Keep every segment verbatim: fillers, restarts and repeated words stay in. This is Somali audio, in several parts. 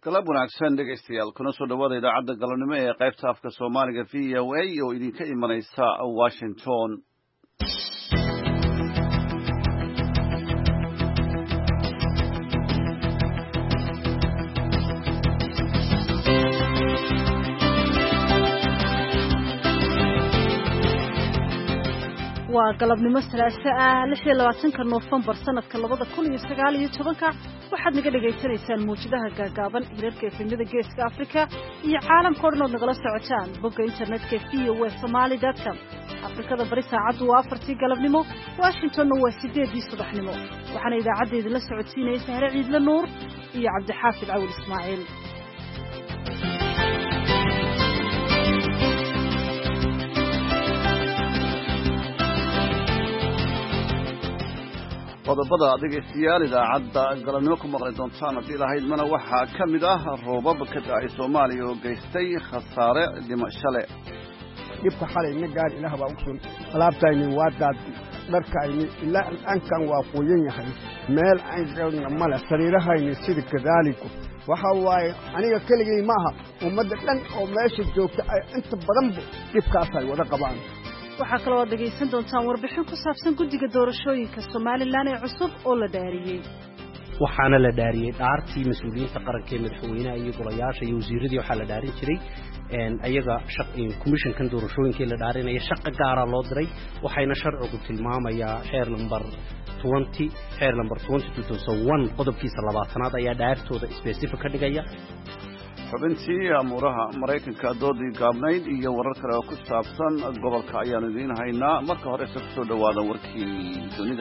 galab wanaagsan dhegaystayaal kuna soo dhawaada idaacadda galabnimo ee qaybta afka Soomaaliga V O A oo idinka imanaysa Washington. waa galabnimo salaasa ah lix iyo labaatanka Noofambar sanadka labada kun iyo sagaal iyo tobanka waxaad naga dhageysanaysaan muujadaha gaagaaban hirarka efemyada geeska Afrika iyo caalamka oo dhan oo nagala socotaan bogga internetka v o a somali dot com. Afrikada bari saacadu waa afartii galabnimo, Washingtonna waa sideedii subaxnimo. waxaana idaacadeeda la socodsiinaysa Hare Ciidle Nuur iyo Cabdixaafid Cawil Ismaaciil. qodobada dhegaystayaal idaacadda galabnimo ku maqli doontaan haddii lahayd mana waxaa ka mid ah roobab ka da'ay Soomaaliya oo geystay khasaare dhimasho leh. dhibka xalay na gaar ilaah baa ugu sun alaabtayni waa daad dharkayni ilaa ankan waa qoyan yahay meel aan galna mala sariirahayni sida kadaliku waxa waaye aniga keligay maaha ummadda dhan oo meesha joogta ay inta badan dhibkaas ay wada qabaan. waxaa kaloo dhageysan doontaan warbixin ku saabsan guddiga doorashooyinka Soomaaliland ee cusub oo la dhaariyay. waxaana la dhaariyay dhaartii mas'uuliyiinta qaranka ee madaxweynaha iyo golayaasha iyo wasiiradii waxaa la dhaarin jiray een ayaga shaqin commissionkan doorashooyinka la dhaarinaya shaqo gaar ah loo diray waxayna sharcigu tilmaamayaa xeer number twenty xeer number twenty two thousand one qodobkiisa labaatanaad ayaa dhaartooda specific ka dhigaya. xubintii amuuraha Mareykanka doodii gaabnayd iyo warar kale oo ku saabsan gobolka ayaan idiin haynaa. marka hore soo dhawaada warkii dunida.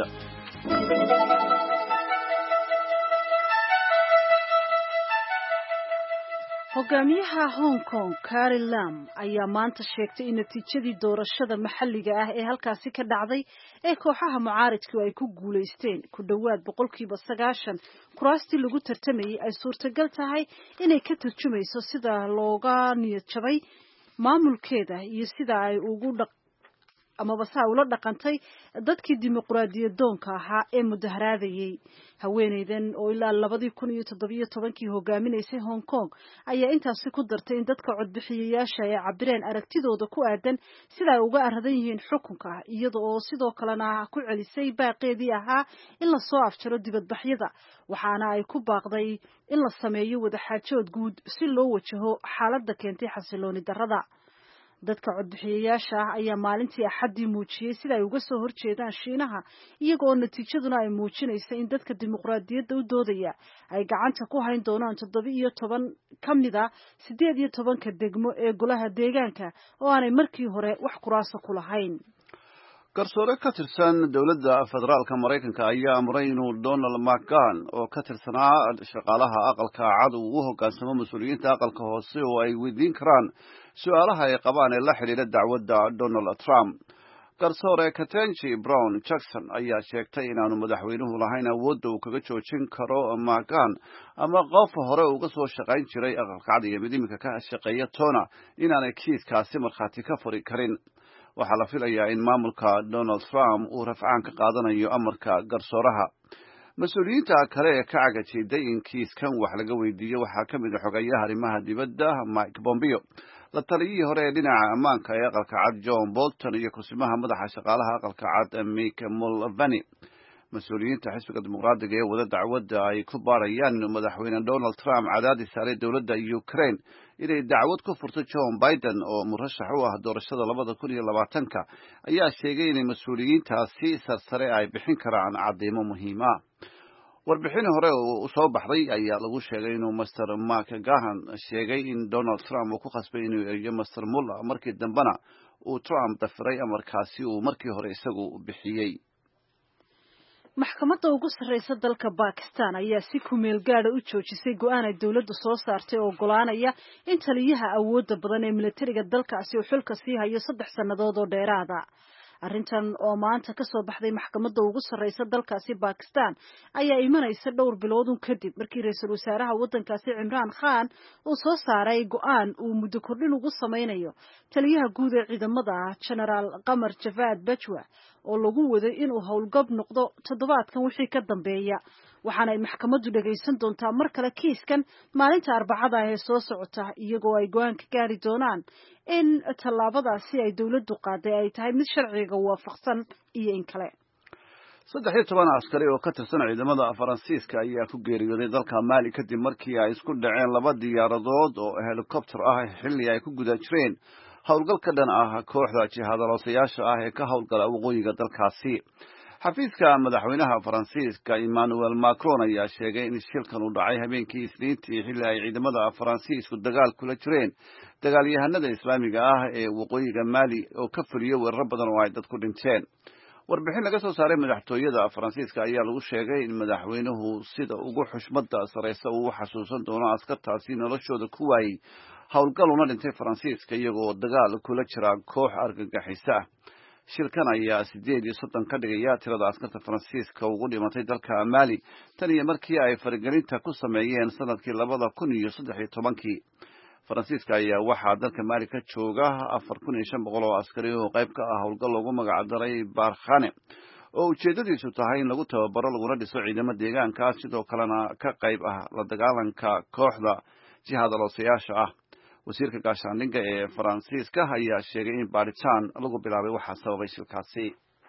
hogaamiyaha Hong Kong Carrie Lam ayaa maanta sheegtay in natiijadii doorashada maxalliga ah ee halkaasi ka dhacday ee kooxaha mucaaridku ay ku guuleysteen ku dhawaad boqolkiiba sagaashan kuraastii lagu tartamayay ay suurtagal tahay inay ka turjumayso sida looga niyad jabay maamulkeeda iyo sida ay ugu dhaq amaba saa ula dhaqantay dadkii dimuqraadiyadoonka ahaa ee mudaharaadayay. haweeneydan oo ilaa labadii kun iyo toddobiyo tobankii hogaaminaysay Hong Kong ayaa intaasi ku dartay in dadka codbixiyayaasha ay cabireen aragtidooda ku aadan sida ay uga aradan yihiin xukunka, iyada oo sidoo kalena ku celisay baaqeedii ahaa in la soo afjaro dibadbaxyada, waxaana ay ku baaqday in la sameeyo wadaxaajood guud si loo wajaho xaaladda keentay xasilooni darrada. dadka codbixiyayaasha ah ayaa maalintii Axaddii muujiyay sida ay uga soo horjeedaan Shiinaha, iyagoo natiijaduna ay muujinayso in dadka dimuqraadiyadda u doodaya ay gacanta ku hayn doonaan toddoba iyo toban ka mid ah siddeed iyo tobanka degmo ee golaha deegaanka oo aanay markii hore wax kuraasa ku lahayn. garsoore ka tirsan dowladda federaalka Mareykanka ayaa amray inuu Donald McGahn oo ka tirsanaa shaqaalaha aqalka cad uu u hoggaansamo mas'uuliyiinta aqalka hoose oo ay weydiin karaan su'aalaha ay qabaan ee la xiriira dacwadda Donald Trump. garsoore Ketanji Brown Jackson ayaa sheegtay inaanu madaxweynuhu lahayn awoodda uu kaga joojin karo McGahn ama qof hore uga soo shaqayn jiray aqalka cad iyo mid imika ka shaqeeya toona inaanay kiiskaasi markhaati ka furi karin. waxaa la filayaa in maamulka Donald Trump uu rafcaan ka qaadanayo amarka garsooraha. mas-uuliyiinta kale ee ka cagajiday in kiiskan wax laga weydiiyo waxaa ka mid ah xogayaha arrimaha dibadda Mike Pompeo, la taliyihii hore ee dhinaca ammaanka ee aqalka cad John Bolton iyo kusimaha madaxa shaqaalaha aqalka cad Mick Mulvaney. mas-uuliyiinta xisbiga dimuqraadiga ee wada dacwadda ay ku baarayaan inuu madaxweyne Donald Trump cadaadis saaray dowladda Ukraine inay dacwad ku furto Joe Biden oo murashax u ah doorashada labada kun iyo labaatanka ayaa sheegay in mas'uuliyiintaasi sarsare ay bixin karaan cadeymo muhiim ah. warbixin hore oo soo baxday ayaa lagu sheegay inuu Mister McGahn sheegay in Donald Trump uu ku khasbay inuu eriyo Mister Mueller markii dambena uu Trump dafiray amarkaasi uu markii hore isagu bixiyay. maxkamadda ugu sarreysa dalka Pakistan ayaa si ku meel gaadha u joojisay go'aan ay dawladdu soo saartay oo ogolaanaya in taliyaha awoodda badan ee militariga dalkaasi uu xilka sii hayo saddex sannadood oo dheeraada. arrintan oo maanta ka soo baxday maxkamadda ugu sarreysa dalkaasi Pakistan ayaa imanaysa dhowr bilood kadib markii ra'iisul wasaaraha waddankaasi Imran Khan uu soo saaray go'aan uu muddo kordhin ugu sameynayo taliyaha guud ee ciidamada General Qamar Javad Bajwa oo lagu waday inuu howlgab noqdo toddobaadkan wixii ka dambeeya. waxaana ay maxkamaddu dhagaysan doontaa mar kale kiiskan maalinta arbacada ah ee soo socota iyagoo ay go-aan ka gaari doonaan in tallaabadaasi ay dowladdu qaaday ay tahay mid sharciga waafaqsan iyo in kale. saddex iyo toban askari oo ka tirsan ciidamada Faransiiska ayaa ku geeriyooday dalka Mali kadib markii ay isku dhaceen laba diyaaradood oo helicopter ah xilli ay ku guda jireen howlgal ka dhan ah kooxda jihadaloosayaasha ah ee ka howlgala waqooyiga dalkaasi. xafiiska madaxweynaha Faransiiska Emmanuel Macron ayaa sheegay in shilkan uu dhacay habeenkii Isniintii xilli ay ciidamada Faransiisku dagaal kula jireen dagaalyahanada Islaamiga ah ee waqooyiga Mali oo ka fuliyay weerar badan oo ay dad ku dhinteen. warbixin laga soo saaray madaxtooyada Faransiiska ayaa lagu sheegay in madaxweynuhu sida ugu xushmada sareysa uu xasuusan doono askartaasi noloshooda ku waayay howlgal una dhintay Faransiiska iyagoo dagaal kula jira koox argagixisa. shilkan ayaa sideed iyo soddon ka dhigaya tirada askarta Faransiiska ugu dhimatay dalka Mali tan iyo markii ay faragelinta ku sameeyeen sanadkii labada kun iyo saddex iyo tobankii. Faransiiska ayaa waxaa dalka Mali ka jooga afar kun iyo shan boqol oo askari oo qayb ka ah howlgal lagu magac daray Barkhane oo ujeedadiisu tahay in lagu tababaro laguna dhiso ciidamo deegaanka sidoo kalena ka qayb ah la dagaalanka kooxda jihadaloosayaasha ah. wasiirka gaashaandhigga ee Faransiiska ayaa sheegay in baaritaan lagu bilaabay waxa sababay shilkaasi.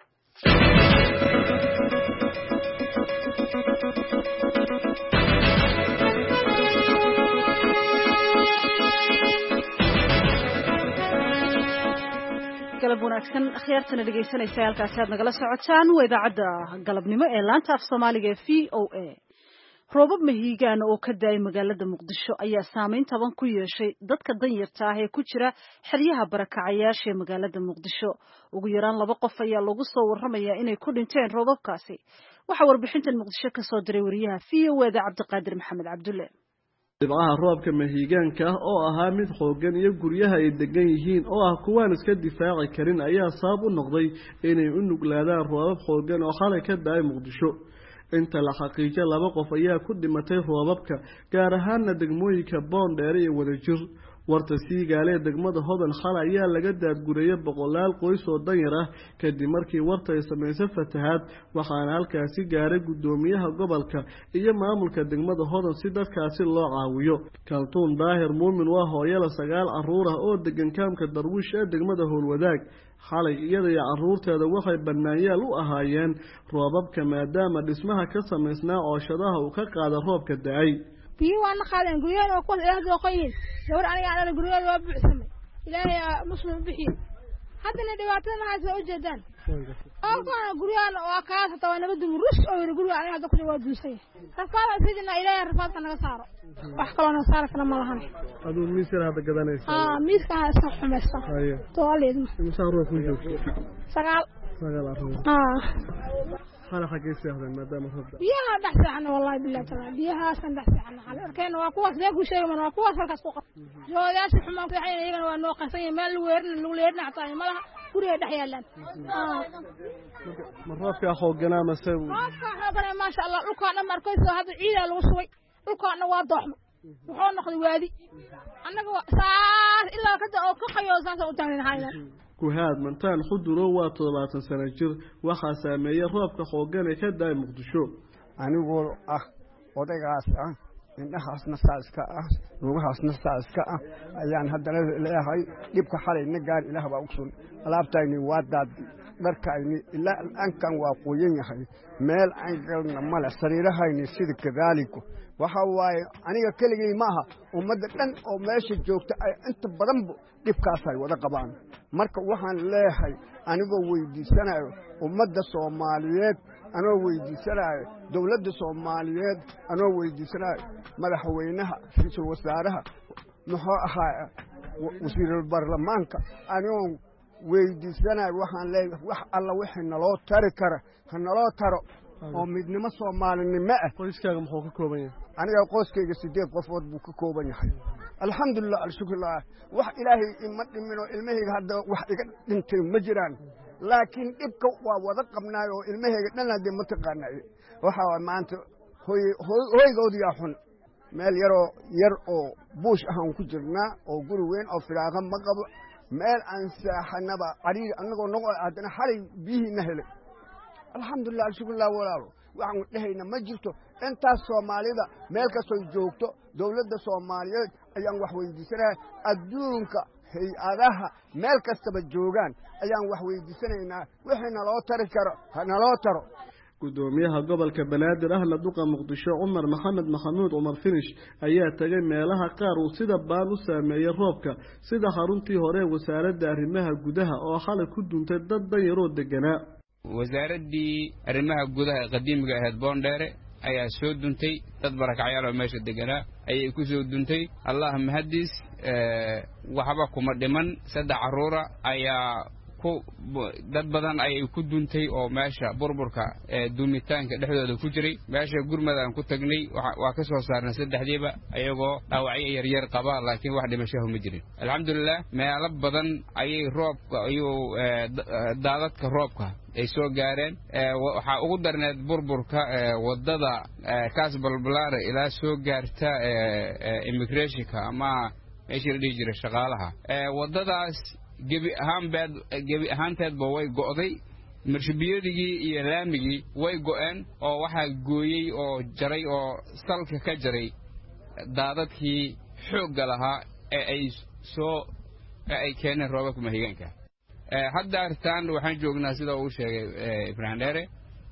galab wanaagsan akhyaartana dhegaysanaysa halkaas aad nagala socotaan waa idaacadda galabnimo ee laanta af Soomaaliga ee V O A. roobab mahiigaan oo ka daay magaalada Muqdisho ayaa saameyn taban ku yeeshay dadka danyarta ah ee ku jira xeryaha barakacayaasha ee magaalada Muqdisho. ugu yaraan laba qof ayaa lagu soo warramayaa inay ku dhinteen roobabkaasi. waxa warbixintan Muqdisho ka soo diray wariyaha V O A da Cabdiqaadir Maxamed Cabdulle. dibcaha roobka mahiigaanka ah oo ahaa mid xoogan iyo guryaha ay degan yihiin oo ah kuwaan iska difaaci karin ayaa sabab u noqday inay u nuglaadaan roobab xoogan oo xalay ka daay Muqdisho. inta la xaqiijiyo laba qof ayaa ku dhimatay roobabka gaar ahaanna degmooyinka Boondheer iyo Wadajir. warta siigaale degmada Hodan xalay ayaa laga daadgureeyay boqolaal qoys oo danyar ah kadib markii warta ay sameysay fatahaad waxaana halkaasi gaaray gudoomiyaha gobolka iyo maamulka degmada Hodan si dadkaasi loo caawiyo. Kaltuun Daahir Muumin waa hooyada sagaal caruur ah oo degan kaamka Darwiish ee degmada Howlwadaag. xalay iyada iyo caruurteeda waxay banaanyaal u ahaayeen roobabka maadaama dhismaha ka sameysnaa cooshadaha uu ka qaada roobka daay. بيوان خالين قريان وكل إله ذوقين دور علي على قريان وابعسمي إلهي مسلم بحي حتى ندواتنا هذا وجدان أو كان قريان وكاسة وانا بدهم رش أو يقولوا عليها ذوق الوادي سي رفاعة سيدنا إلهي رفاعتنا صار وحكلنا صار كنا ملهن هذا ميسر هذا كذا نيس آه ميس كان صح مسا تواليد مسارو كوجو سقال سقال أروح آه أنا حكيت هذا ما دام هذا بيها دحس عنا والله بالله تعالى بيها سن دحس عنا على أركان وقوة ذاك وشيء من وقوة فالكاس فوق جو ياس حمام في حين يجنا ونوقع سين مال ويرن الوليرن عطاني ما لها كوري دحيا لنا آه مرات في أخو جنا مسوي مرات في أخو جنا ما شاء الله لو كان مركز هذا عيد الوصوي لو كان واضح وحنا ناخذ وادي أنا ساعة إلا كذا أو كخيو ساعة وتاني هاينا كهاد منتان خضروا وطلعت سنجر وخسامية رابك خوجنا كدا مقدشو. أنا أقول أه وده قاس أه إنها حسنا ساسك أه روح حسنا ساسك أه يعني هذا لا هاي يبقى حالي نجار إله بأقصون لابتايني وادد بركايني إلا أن كان واقويين هاي مال أنقلنا مال سريرة هاي نسيد كذلك وحواي أنا كلجي معها ومدتن أو ماشي جوكت أنت برمب يبقى ساي وده قبان marka waxaan leeyahay anigoo weydiisanayo ummadda Soomaaliyeed anoo weydiisanayo dawladda Soomaaliyeed anoo weydiisanayo madaxweynaha ra'iisul wasaaraha muxuu ahaa wasiirul baarlamaanka anoo weydiisanayo waxaan leeyahay wax alla wixii naloo tari kara hanaloo taro oo midnimo Soomaalinimo ah. qoyskaaga muxuu ka kooban yahay? aniga qoyskayga sideed qofood buu ka kooban yahay. alxamdulillah alshukrillah wax ilaahay ima dhimino ilmahayga hadda wax iga dhintay ma jiraan laakiin dhibka waa wada qabnaayo ilmahayga dhan hadda ma taqaanay waxa maanta hooy hooygoodii yaa xun meel yaroo yar oo buush ahaan ku jirnaa oo guri weyn oo firaaqa ma qabo meel aan saaxanaba cariir anagoo noqo haddana xalay biyihiina helay alxamdulillah alshukrillah walaalo waxaan dhahayna ma jirto intaas soomaalida meel kastoo joogto dawladda Soomaaliyeed ayaan wax weydiisanahay adduunka hay-adaha meel kastaba joogaan ayaan wax weydiisanaynaa wixii naloo tari karo ha naloo taro gudoomiyaha gobolka Banaadir ahna duqa Muqdisho Umar Maxamed Maxamuud Umar Finish ayaa tagay meelaha qaar uu sida baan u saameeyay roobka sida xaruntii hore wasaaradda arrimaha gudaha oo xalay ku duntay dad danyar oo deganaa wasaaradii arrimaha gudaha qadiimiga ahayd Boondheere ayaa soo duntay dad barakacyaal oo meesha deganaa ayay ku soo duntay Allah mahadis ee waxba kuma dhiman saddex caruura ayaa ku dad badan ay ku duntay oo meesha burburka ee dumitaanka dhexdooda ku jiray meesha gurmadaan ku tagnay waa ka soo saarnay saddexdiiba ayagoo dhaawacyo yar yar qaba laakiin wax dhimasho ma jirin alxamdulillah meelo badan ayay roobka ayuu daadadka roobka ay soo gaareen waxa ugu darneed burburka wadada Kaasbalbalaare ilaa soo gaarta immigrationka ama meeshii la dhigi jiray shaqaalaha wadadaas gebi ahaanbeed gebi ahaanteedba way go'day marshibiyadii iyo laamigii way go'een oo waxa gooyay oo jaray oo salka ka jaray daadadkii xoog lahaa ee ay soo ay keeneen roobabka mahigaanka ee hadda artaan waxaan joognaa sida uu sheegay Ibrahim Dheere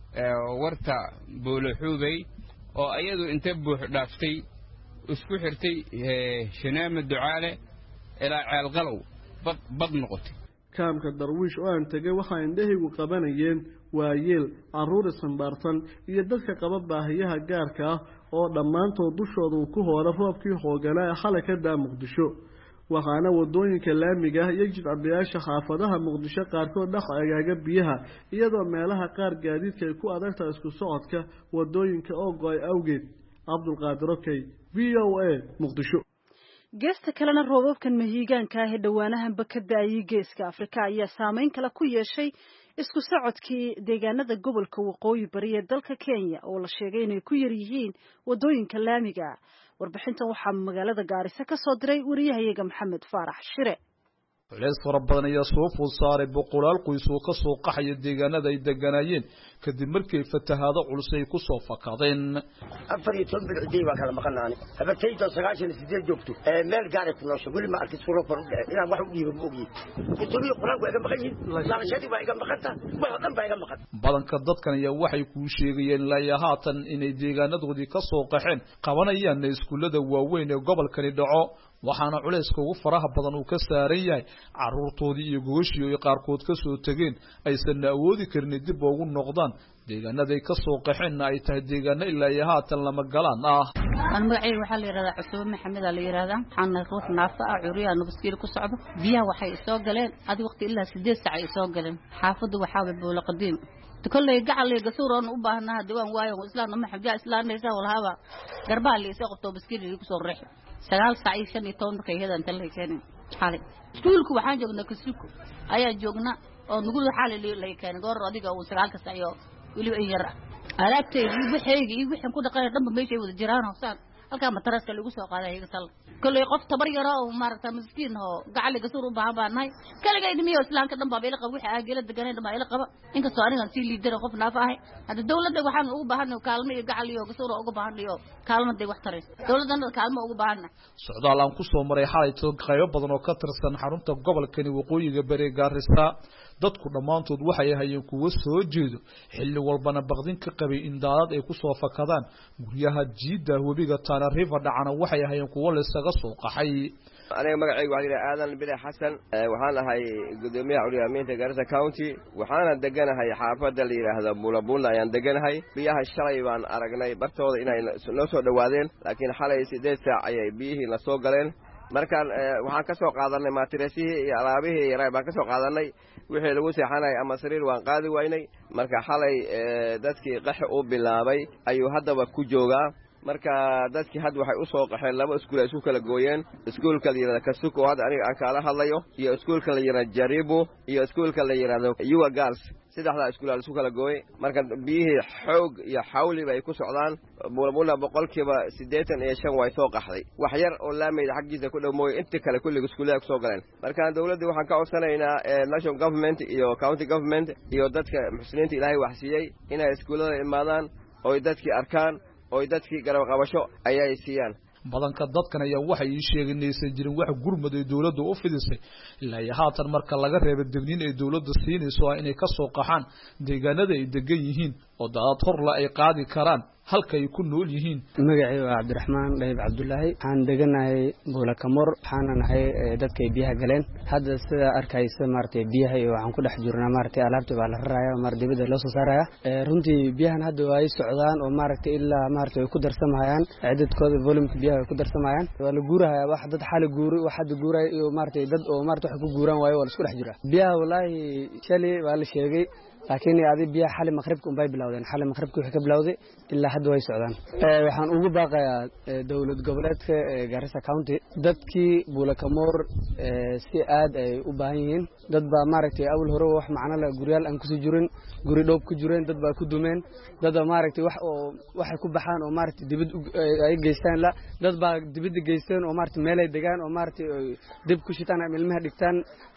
warta Buulaxuubay oo ayadu inta buux dhaaftay isku xirtay Shanaama Ducaale ilaa Ceelqalow bad noqotay kaamka darwiish oo aan tagay waxa indhahigu qabanayeen waayeel caruur ismbaarsan iyo dadka qaba baahiyaha gaarka ah oo dhamaantood dushooda uu ku hoola roobkii xooganaa xalay ka daa Muqdisho waxaana wadooyinka laamiga iyo jidcabayaasha xaafadaha Muqdisho qaarkood dhax agaaga biyaha iyadoo meelaha qaar gaadiidka ay ku adagtahay isku socodka wadooyinka oo go'ay awgeed Abdul Qaadir Okay V O A Muqdisho geesta kalena roobabkan mahiigaanka ah ee dhawaanahanba ka daayay geeska Afrika ayaa saameyn kale ku yeeshay isku socodkii deegaanada gobolka waqooyi bari ee dalka Kenya oo la sheegay inay ku yar yihiin wadooyinka laamiga warbixintan waxaa magaalada Gaarisa ka soo diray wariyahayaga Maxamed Faarax Shire culays fara badan ayaa soo food saaray boqolaal qoys oo ka soo qaxaya deegaanada ay deganayeen kadib markii fatahaado culus ay ku soo fakadeen afar iyo toban bidcii baa kala maqanaani habatayda sagaashan iyo siddeed joogto ee meel gaar ah ku noosho wali ma arkay suuro far u dhaxay inaan wax u dhiibo moogi intuu quraanku ay ka maqan yihiin laashadii baa iga maqanta wax dhan baa iga maqan badanka dadkan ayaa waxay ku sheegayeen ilaa haatan inay deegaanadoodii ka soo qaxeen qabanayaan iskuulada waaweyn ee gobolkani dhaco waxaana culayska ugu faraha badan uu ka saaran yahay caruurtoodii iyo gogashii ay qaarkood ka soo tageen aysan awoodi karin dib ugu noqdaan deegaanada ay ka soo qaxeen ay tahay deegaano ilaa iyo haatan lama galaan ah aan magacayga waxa la yiraahdaa Cusub Maxamed la yiraahdaa waxaan ruux naafa ah curiya nabadgeel ku socdo biyaha waxay soo galeen adi waqti ilaa sideed saac ay soo galeen xaafadu waxa way buula qadiim kulay gacal ay gasuuran u baahnaa diwaan waayo islaamna ma xabja islaamnaysa walaaba garbaal ay soo qabto baskiil ku soo reex sagaal saac iyo shan iyo toban markay heedan talay keenay xalay iskuulku waxaan joognaa Kisuku ayaa joognaa oo nugu xalay la keenay goor adiga oo sagaal ka saac iyo waliba yar alaabtay wixii wixii ku dhaqay dhanba meeshay wada jiraan oo saan halka mataraska lagu soo qaaday iga tal kulay qof tabar yar oo maarta miskiin oo gacal gasuur u baahan baanahay kaliya idmiyo islaamka dhanba bay la qabo wixii aagila deganay dhanba ay la qabo inkastoo aniga si liidar qof naafa ah hada dawladda waxaan ugu baahanay kaalmo iyo gacal iyo gasuur ugu baahanay kaalmaday wax taray dawladdan kaalmo ugu baahanay socdaal aan ku soo maray xalay toon qaybo badan oo ka tirsan xarunta gobolkani waqooyiga bari Gaarisa dadku dhamaantood waxay hayeen kuwa soo jeedo xilli walbana baqdin ka qabay in daadad ay ku soo fakadaan guryaha jiida webiga Tana River dhacana waxay hayeen kuwa la isaga soo qaxay aniga magacaygu waxa la aadan bile xasan waxaan ahay gudoomiyaha culiyaamiinta Garissa County waxaana deganahay xaafadda la yiraahdo Bulabula ayaan deganahay biyaha shalay baan aragnay bartooda inay noo soo dhawaadeen laakiin xalay sideed saac ayay biyihii la soo galeen markaan waxaan ka soo qaadanay maatirasihii iyo alaabihii yaray baan ka soo qaadanay wixii lagu seexanay ama sariir waan qaadi waynay marka xalay dadkii qax u bilaabay ayuu haddaba ku joogaa marka dadkii had waxay u soo qaxeen laba iskuul ay isku kala gooyeen iskuulka la yiraahdo Kasuku oo aniga aan kala hadlayo iyo iskuulka la yiraahdo Jaribu iyo iskuulka la yiraahdo Yuwa Girls saddexda iskuul ay isku kala gooyeen marka biyihii xoog iyo xawli bay ku socdaan Bulabula boqolkiiba siddeetan iyo shan way soo qaxday wax yar oo laameed xaqiisa ku dhawmooy inta kale kulliga iskuulada ku soo galeen marka dawladda waxaan ka codsanaynaa national government iyo county government iyo dadka muslimiinta Ilaahay wax siiyay inay iskuulada imaadaan oy dadkii arkaan oy dadkii garab qabasho ayay siiyaan badanka dadkan ayaa waxay ii sheegeen inaysan jirin wax gurmad ay dawladdu u fidisay ilaa iyo haatan marka laga reebo degniin ay dawladdu siinayso inay ka soo qaxaan deegaanada ay degan yihiin oo dad horla ay qaadi karaan halka ay ku nool yihiin magacaygu waa Cabdiraxmaan Dayib Cabdullaahi waxaan deganahay Buulakamor waxaan nahay dadka biyaha galeen hadda sida arkaysa maartay biyaha iyo waxaan ku dhex jirnaa maartay alaabta baa la rarayaa mar dibadda loo soo saaraya runtii biyahan hadda way socdaan oo maartay ilaa maartay ay ku darsamayaan cidadkooda volume biyaha ay ku darsamayaan waa la guurayaa wax dad xal guuri wax dad guuray iyo maartay dad oo maartay wax ku guuraan waayo wala isku dhex jira biyaha wallahi shalay waa la sheegay laakiin yaadi biyaha xal maqribka umbay bilowdeen xal maqribka wixii ka bilowday ilaa hadda way socdaan ee waxaan ugu baaqayaa dawlad goboleedka Garissa County dadkii Buulakamor si aad ay u baahan yihiin dad baa maaragtay awal hore wax macna la guriyal aan ku soo jirin guri dhoob ku jireen dad baa ku dumeen dad baa maaragtay wax oo waxay ku baxaan oo maaragtay dibad ay geystaan la dad baa dibad geystaan oo maaragtay meel ay degaan oo maaragtay dib ku shitaan ilmaha dhigtaan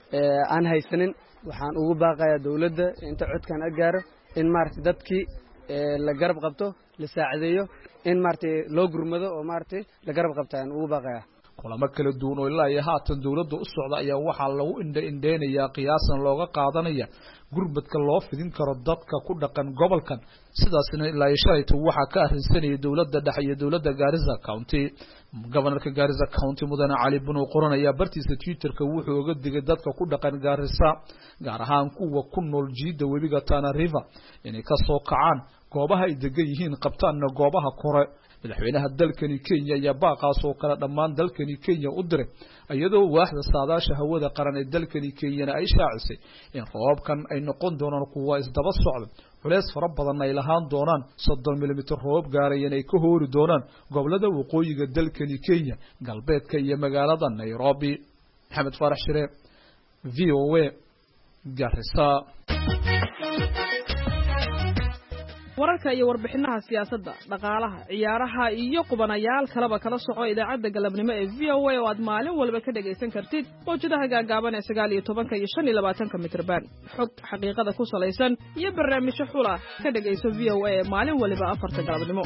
aan haysanin waxaan ugu baaqayaa dawladda inta codkan agaaro in maartay dadkii la garab qabto la saacideeyo in maartay loo gurmado oo maartay la garab qabtaan ugu baaqayaa kulamo kala duwan oo ilaa iyo haatan dawladda u socda ayaa waxaa lagu indha indheenayaa qiyaasan looga qaadanaya gurmadka loo fidin karo dadka ku dhaqan gobolkan sidaasina ilaa iyo shalayta waxaa ka arrinsanaya dawladda dhexe iyo dawladda Garissa County gobolka Garissa County mudane Cali Buno qoran ayaa bartiisa Twitter-ka wuxuu uga digay dadka ku dhaqan Garissa gaar ahaan kuwa ku nool jiida webiga Tana River inay ka soo kacaan goobaha ay degan yihiin qabtaanna goobaha kore madaxweynaha dalkani Kenya ayaa baaqaas oo kala dhamaan dalkani Kenya u diray iyadoo waaxda saadaasha hawada qaran ee dalkani Kenya ay shaacisay in roobkan ay noqon doonaan kuwa isdaba socda culeys fara badan ay lahaan doonaan soddon milimitir roob gaarayeen ay ka hoori doonaan gobolada waqooyiga dalkani Kenya galbeedka iyo magaalada Nairobi Maxamed Farax Shire V O A Garissa wararka iyo warbixinaha siyaasadda dhaqaalaha ciyaaraha iyo qubanayaal kalaba kala soco idaacadda galabnimo ee V O A oo aad maalin walba ka dhagaysan kartid mowjadaha gaagaaban ee sagaal iyo tobanka iyo shan iyo labaatanka mitirban xog xaqiiqada ku salaysan iyo barnaamijyo xula ka dhagayso V O A maalin waliba afarta galabnimo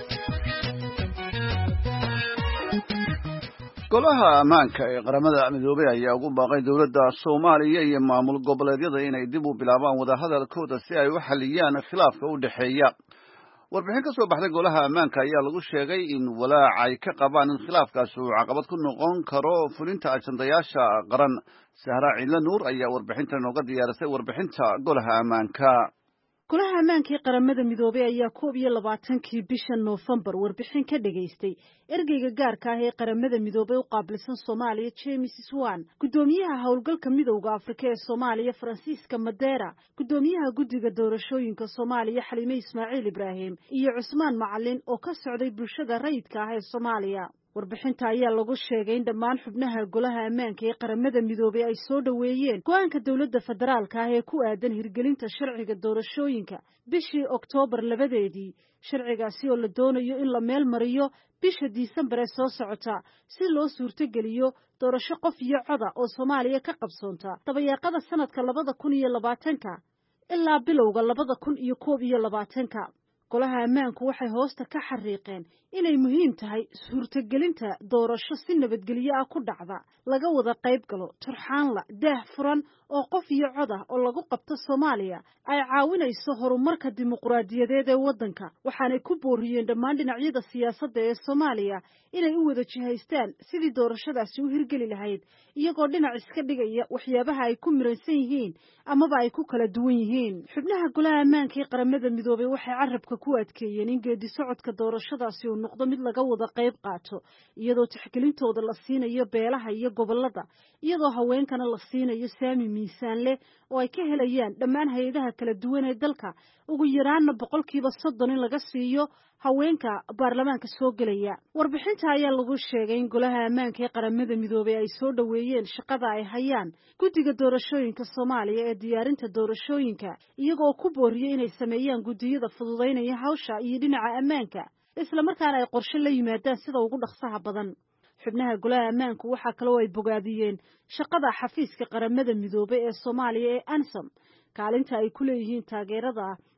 golaha ammaanka ee qaramada midoobay ayaa ugu baaqay dawladda Soomaaliya iyo maamul goboleedyada inay dib u bilaabaan wadahadalkooda si ay u xaliyaan khilaafka u dhaxeeya warbixin ka soo baxday golaha ammaanka ayaa lagu sheegay in walaac ay ka qabaan in khilaafkaasi uu caqabad ku noqon karo fulinta ajandayaasha qaran Sahra Ciidla Nuur ayaa warbixintan nooga diyaarisay warbixinta golaha ammaanka golaha ammaanka ee qaramada midoobay ayaa koob iyo labaatankii bisha Noofembar warbixin ka dhageystay ergeyga gaarka ah ee qaramada midoobay u qaabilsan Soomaaliya James Swan gudoomiyaha howlgalka midowga Afrika ee Soomaaliya Francisca Madera gudoomiyaha guddiga doorashooyinka Soomaaliya Xaliime Ismaaciil Ibraahim iyo Cusmaan Macalin oo ka socday bulshada rayidka ah ee Soomaaliya warbixinta ayaa lagu sheegay in dhammaan xubnaha golaha ammaanka ee qaramada midoobay ay soo dhaweeyeen go'aanka dawladda federaalka ah ee ku aadan hirgelinta sharciga doorashooyinka bishii Oktoobar labadeedii sharcigaasi oo la doonayo in la meel mariyo bisha Disembar ee soo socota si loo suurtageliyo doorasho qof iyo coda oo Soomaaliya ka qabsoonta dabayaaqada sanadka labada kun iyo labaatanka ilaa bilowga labada kun iyo koob iyo labaatanka golaha ammaanku waxay hoosta ka xariiqeen inay muhiim tahay suurtagelinta doorasho si nabadgelyo ah ku dhacda laga wada qayb galo turxaan la daah furan oo qof iyo cod ah oo lagu qabto Soomaaliya ay caawinayso horumarka dimuqraadiyadeed ee waddanka waxaanay ku booriyeen dhammaan dhinacyada siyaasadda ee Soomaaliya inay u wada jihaystaan sidii doorashadaasi u hirgeli lahayd iyagoo dhinac iska dhigaya waxyaabaha ay ku miransan yihiin amaba ay ku kala duwan yihiin xubnaha golaha ammaanka ee qaramada midoobay waxay carabka ku adkeeyeen in geedi socodka doorashadaasi uu noqdo mid laga wada qayb qaato iyadoo tixgelintooda la siinayo beelaha iyo gobolada iyadoo haweenkana la siinayo saami miisaan leh oo ay ka helayaan dhammaan hay'adaha kala duwan ee dalka ugu yaraana boqolkiiba soddon in laga siiyo haweenka baarlamaanka soo gelaya warbixinta ayaa lagu sheegay in golaha ammaanka ee qaramada midoobay ay soo dhaweeyeen shaqada ay hayaan guddiga doorashooyinka Soomaaliya ee diyaarinta doorashooyinka iyagoo ku booriyay inay sameeyaan guddiyada fududeynaya hawsha iyo dhinaca ammaanka isla markaana ay qorshe la yimaadaan sida ugu dhaqsaha badan xubnaha golaha ammaanku waxa kale oo ay bogaadiyeen shaqada xafiiska qaramada midoobay ee Soomaaliya ee ANSOM kaalinta ay ku leeyihiin taageerada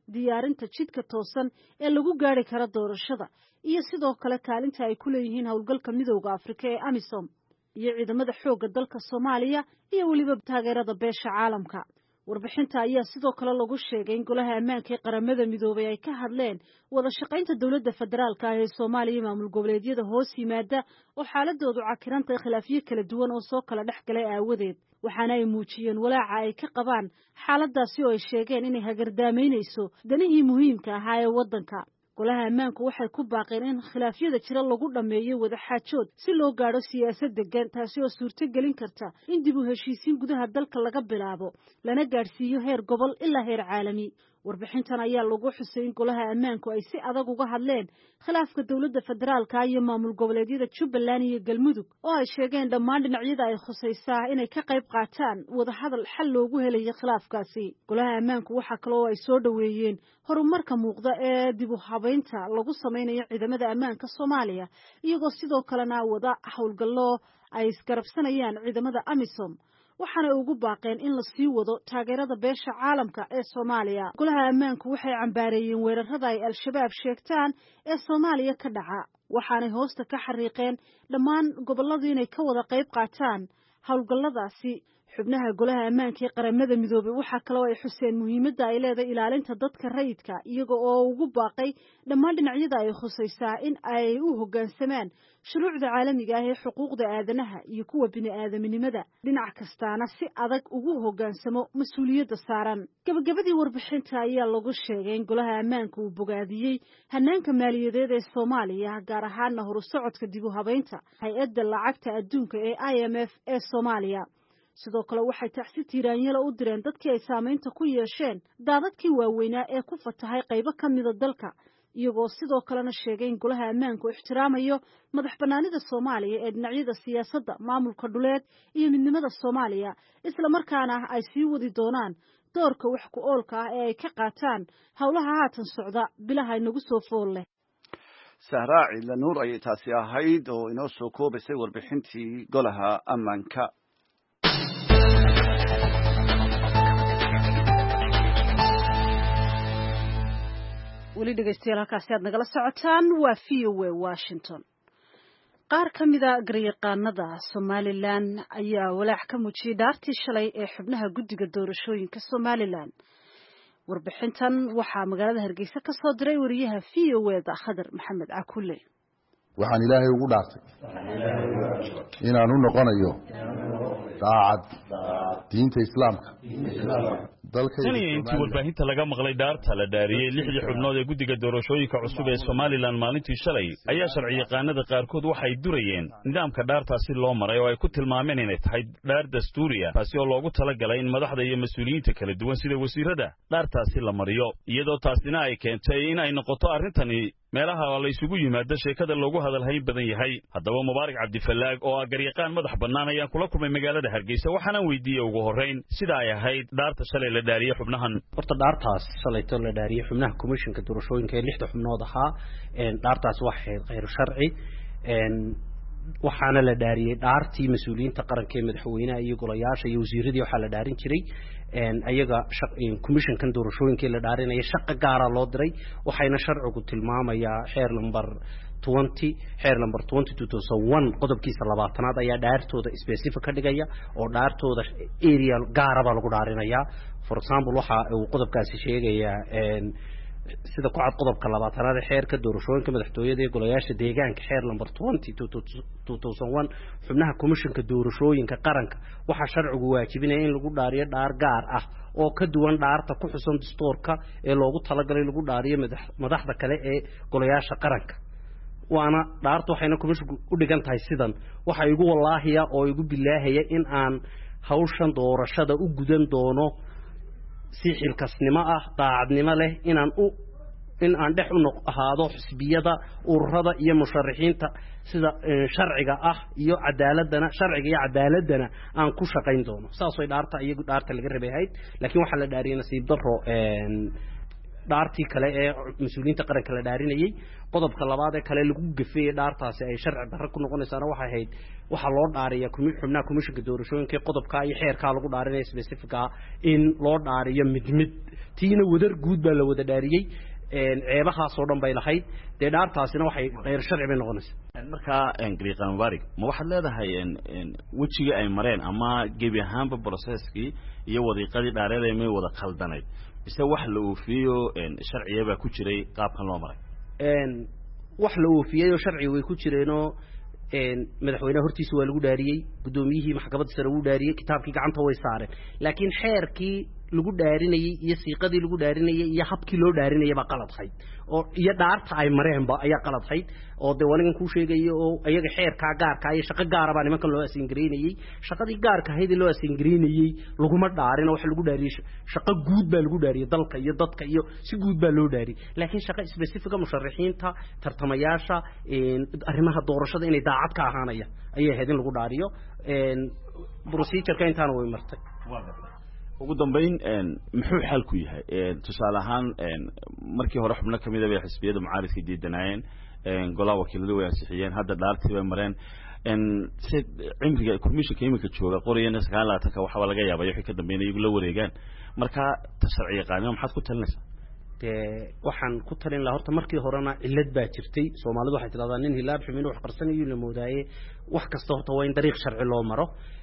diyaarinta jidka toosan ee lagu gaari karo doorashada iyo sidoo kale kaalinta ay ku leeyihiin howlgalka midowda Afrika ee AMISOM iyo ciidamada xoogga dalka Soomaaliya iyo waliba taageerada beesha caalamka. warbixinta ayaa sidoo kale lagu sheegay in golaha ammaanka ee qaramada midoobay ay ka hadleen wada shaqaynta dawladda federaalka ah ee Soomaaliya maamul goboleedyada hoos yimaada oo xaaladoodu cakiranta khilaafyo kala duwan oo soo kala dhex galay aawadeed waxaana ay muujiyeen walaaca ay ka qabaan xaaladaasi oo ay sheegeen inay hagardaameynayso danihii muhiimka ahaa ee waddanka. golaha ammaanku waxay ku baaqeen in khilaafyada jira lagu dhameeyo wada xaajood si loo gaadho siyaasad degan taasi oo suurto gelin karta in dib u heshiisiin gudaha dalka laga bilaabo lana gaadhsiiyo heer gobol ilaa heer caalami. warbixintan ayaa lagu xusay in golaha ammaanku ay si adag uga hadleen khilaafka dawladda federaalka iyo maamul goboleedyada Jubbaland iyo Galmudug oo ay sheegeen dhammaan dhinacyada ay khusaysaa inay ka qayb qaataan wada hadal xal loogu helayo khilaafkaasi. golaha ammaanku waxa kale oo ay soo dhaweeyeen horumarka muuqda ee dib u habeynta lagu sameynayo ciidamada ammaanka Soomaaliya iyagoo sidoo kalena wada howlgallo ay isgarabsanayaan ciidamada AMISOM waxaana ugu baaqeen in la sii wado taageerada beesha caalamka ee Soomaaliya. golaha ammaanku waxay cambaareeyeen weerarada ay al-shabaab sheegtaan ee Soomaaliya ka dhaca waxaanay hoosta ka xariiqeen dhammaan gobolladii inay ka wada qayb qaataan howlgalladaasi. xubnaha golaha ammaanka ee qaramada midoobay waxa kale oo ay xuseen muhiimadda ay leedahay ilaalinta dadka rayidka iyaga oo ugu baaqay dhammaan dhinacyada ay khusaysaa in ay u hoggaansamaan shuruucda caalamiga ah ee xuquuqda aadanaha iyo kuwa bini'aadaminimada dhinac kastaana si adag ugu hoggaansamo mas-uuliyadda saaran. gabagabadii warbixinta ayaa lagu sheegay in golaha ammaanka uu bogaadiyey hanaanka maaliyadeed ee Soomaaliya gaar ahaana horusocodka dib u habeynta hay-adda lacagta adduunka ee I M F ee Soomaaliya. sidoo kale waxay taxsi tiiraanyada u direen dadkii ay saameynta ku yeesheen daadadkii waaweynaa ee ku fatahay qaybo ka mida dalka iyagoo sidoo kalena sheegay in golaha ammaanku ixtiraamayo madax bannaanida Soomaaliya ee dhinacyada siyaasadda maamulka dhuleed iyo midnimada Soomaaliya isla markaana ay sii wadi doonaan doorka wax ku oolka ah ee ay ka qaataan howlaha haatan socda bilaha inagu soo fool leh. Sahraaci Lanuur ayay taasi ahayd oo inoo soo koobaysay warbixintii golaha ammaanka. weli dhegeystayaal halkaasi aad nagala socotaan waa V O A Washington. qaar ka mida garyaqaanada Somaliland ayaa walaac ka muujiyay dhaartii shalay ee xubnaha guddiga doorashooyinka Somaliland. warbixintan waxaa magaalada Hargeysa ka soo diray wariyaha V O A da Khadar Maxamed Cakulle. waxaan ilaahay ugu dhaartay inaan u noqonayo daacad diinta islaamka tani intii warbaahinta laga maqlay dhaarta la dhaariyay lixdii xubnood ee guddiga doorashooyinka cusub ee Somaliland maalintii shalay ayaa sharci yaqaanada qaarkood waxay durayeen nidaamka dhaartaasi loo maray oo ay ku tilmaameen inay tahay dhaar dastuuriya taasi oo loogu talagalay in madaxda iyo mas'uuliyiinta kala duwan sida wasiirada dhaartaasi la mariyo iyadoo taasina ay keentay in ay noqoto arrintani meelaha la isugu yimaado sheekada loogu hadal hayn badan yahay. haddaba Mubaarak Cabdifalaag oo ah garyaqaan madax bannaan ayaan kula kulmay magaalada Hargeysa waxaana weydiiyay ugu horeyn sida ay ahayd dhaarta shalay la dhaariyay xubnahan. horta dhaartaas shalayto la dhaariyay xubnaha komishanka doorashooyinka ee lixda xubnood ahaa een dhaartaas waxay qeyr sharci een waxaana la dhaariyay dhaartii mas'uuliyiinta qaranka ee madaxweynaha iyo golayaasha iyo wasiiradii waxa la dhaarin jiray een ayaga komishankan doorashooyinka la dhaarinaya shaqo gaar ah loo diray waxayna sharcigu tilmaamayaa xeer number twenty xeer number twenty two thousand one qodobkiisa labaatanaad ayaa dhaartooda specific ka dhigaya oo dhaartooda area gaar ah baa lagu dhaarinaya. for example waxa uu qodobkaasi sheegayaa een sida ku cad qodobka labaatanaad ee xeerka doorashooyinka madaxtooyada ee golayaasha deegaanka xeer number twenty two thousand one xubnaha komishanka doorashooyinka qaranka waxa sharcigu waajibinaya in lagu dhaariyo dhaar gaar ah oo ka duwan dhaarta ku xusan dastuurka ee loogu talagalay lagu dhaariyo madaxda kale ee golayaasha qaranka. waana dhaartu waxayna komishanku u dhigan tahay sidan waxa igu wallaahiya oo igu bilaahaya in aan hawshan doorashada u gudan doono si xilkasnimo ah daacadnimo leh inaan u in aan dhex u ahaado xisbiyada ururada iyo musharaxiinta sida sharciga ah iyo cadaaladana sharciga iyo cadaaladana aan ku shaqayn doono saas way dhaarta iyagu dhaarta laga rabahay laakiin waxa la dhaariyay nasiib daro een dhaartii kale ee mas-uuliyiinta qaranka la dhaarinayay qodobka labaad ee kale lagu gafeeyey dhaartaasi ay sharci darro ku noqonaysaana waxay ahayd waxaa loo dhaariya xubnaha komishinka doorashooyinka qodobkaa iyo xeerkaa lagu dhaarinaya specificaa in loo dhaariyo mid mid tiina wadar guud baa la wada dhaariyey ceebahaasoo dhan bay lahayd dee dhaartaasina waxay kheyr sharci bay noqonaysaa markaa gariiqan mubaarig ma waxaad leedahay wejigii ay mareen ama gebi ahaanba processkii iyo wadiiqadii dhaareed may wada khaldanayd mise wax la oofiyey oo sharciya baa ku jiray qaabkan loo maray wax la oofiyey oo sharci way ku jireenoo madaxweynaha hortiisa waa lagu dhaariyey guddoomiyihii maxkamadda sare wuu dhaariyey kitaabkii gacanta way saareen laakiin xeerkii lagu dhaarinayey iyo siiqadii lagu dhaarinayey iyo habkii loo dhaarinayay baa qaladhayd oo iyo dhaarta ay mareenba ayaa qaladhayd oo dee anigan kuu sheegaya oo iyaga xeerkaa gaarka iyo shaqo gaara baa nimankan loo asingareynayey shaqadii gaarka ahayd ee loo asingareynayey laguma dhaarin oo waxa lagu dhaariyey shaqo guud baa lagu dhaariyey dalka iyo dadka iyo si guud baa loo dhaariyey laakiin shaqo specifica musharaxiinta tartamayaasha arrimaha doorashada inay daacad ka ahaanaya ayay ahayd in lagu dhaariyo procedureka intaana way martay ugu dambayn muxuu xalku yahay tusaale ahaan markii hore xubno kamid ah bay xisbiyada mucaaridka diidanaayeen golaha wakiiladu way ansixiyeen hadda dhaartii bay mareen si cimriga komishinka iminka jooga qorayana sagaal iyo labaatanka waxba laga yaabay wixii ka dambeynaya iyagu la wareegaan marka sharci yaqaanimo maxaad ku talinaysaa dee waxaan ku talin lahaa horta markii horena cillad baa jirtay soomaalidu waxay tidhahdaa nin hilaab xumin wax qarsanayo la moodaaye wax kasta horta waa in dariiq sharci loo maro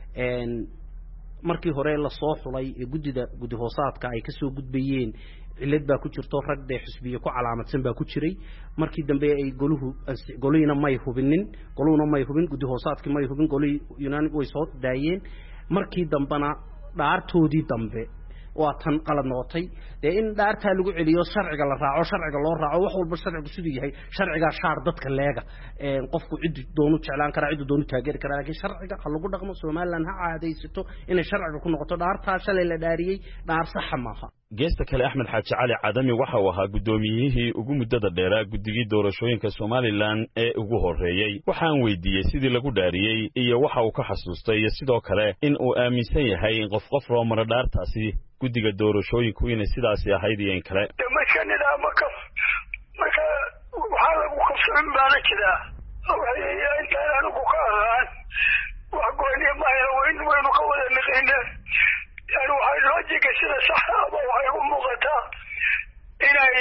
markii hore la soo xulay ee guddida guddi hoosaadka ay ka soo gudbayeen cillad baa ku jirto rag dee xisbiye ku calaamadsan baa ku jiray markii dambe ay goluhu golihiina may hubinin goluhuna may hubin guddi hoosaadkii may hubin golihii yunaani way soo daayeen markii dambena dhaartoodii dambe waa tan qalad noqotay dee in dhaartaa lagu celiyo sharciga la raaco sharciga loo raaco wax walba sharcigu siduu yahay sharcigaa shaar dadka leega qofku ciddu doonu jeclaan karaa ciddu doonu taageeri karaa laakiin sharciga ha lagu dhaqmo somaliland ha caadaysato inay sharciga ku noqoto dhaartaa shalay la dhaariyey dhaar saxa maaha geesta kale axmed xaaji cali cadami waxa uu ahaa guddoomiyihii ugu muddada dheeraa guddigii doorashooyinka somalilan ee ugu horreeyey waxaan weydiiyey sidii lagu dhaariyey iyo waxa uu ka xasuustay iyo sidoo kale in uu aaminsan yahay in qof qof loo maro dhaartaasi guddiga doorashooyinku inay sidaasi ahayd iyo in kale marka nidaama kaf marka waxaa lagu kafsamin baana jiraa intaan anigu ka ahaan wax gooniya maayo waynu ka wada naqayna yani waxay loojiga sida saxa aba waxay u muuqataa inay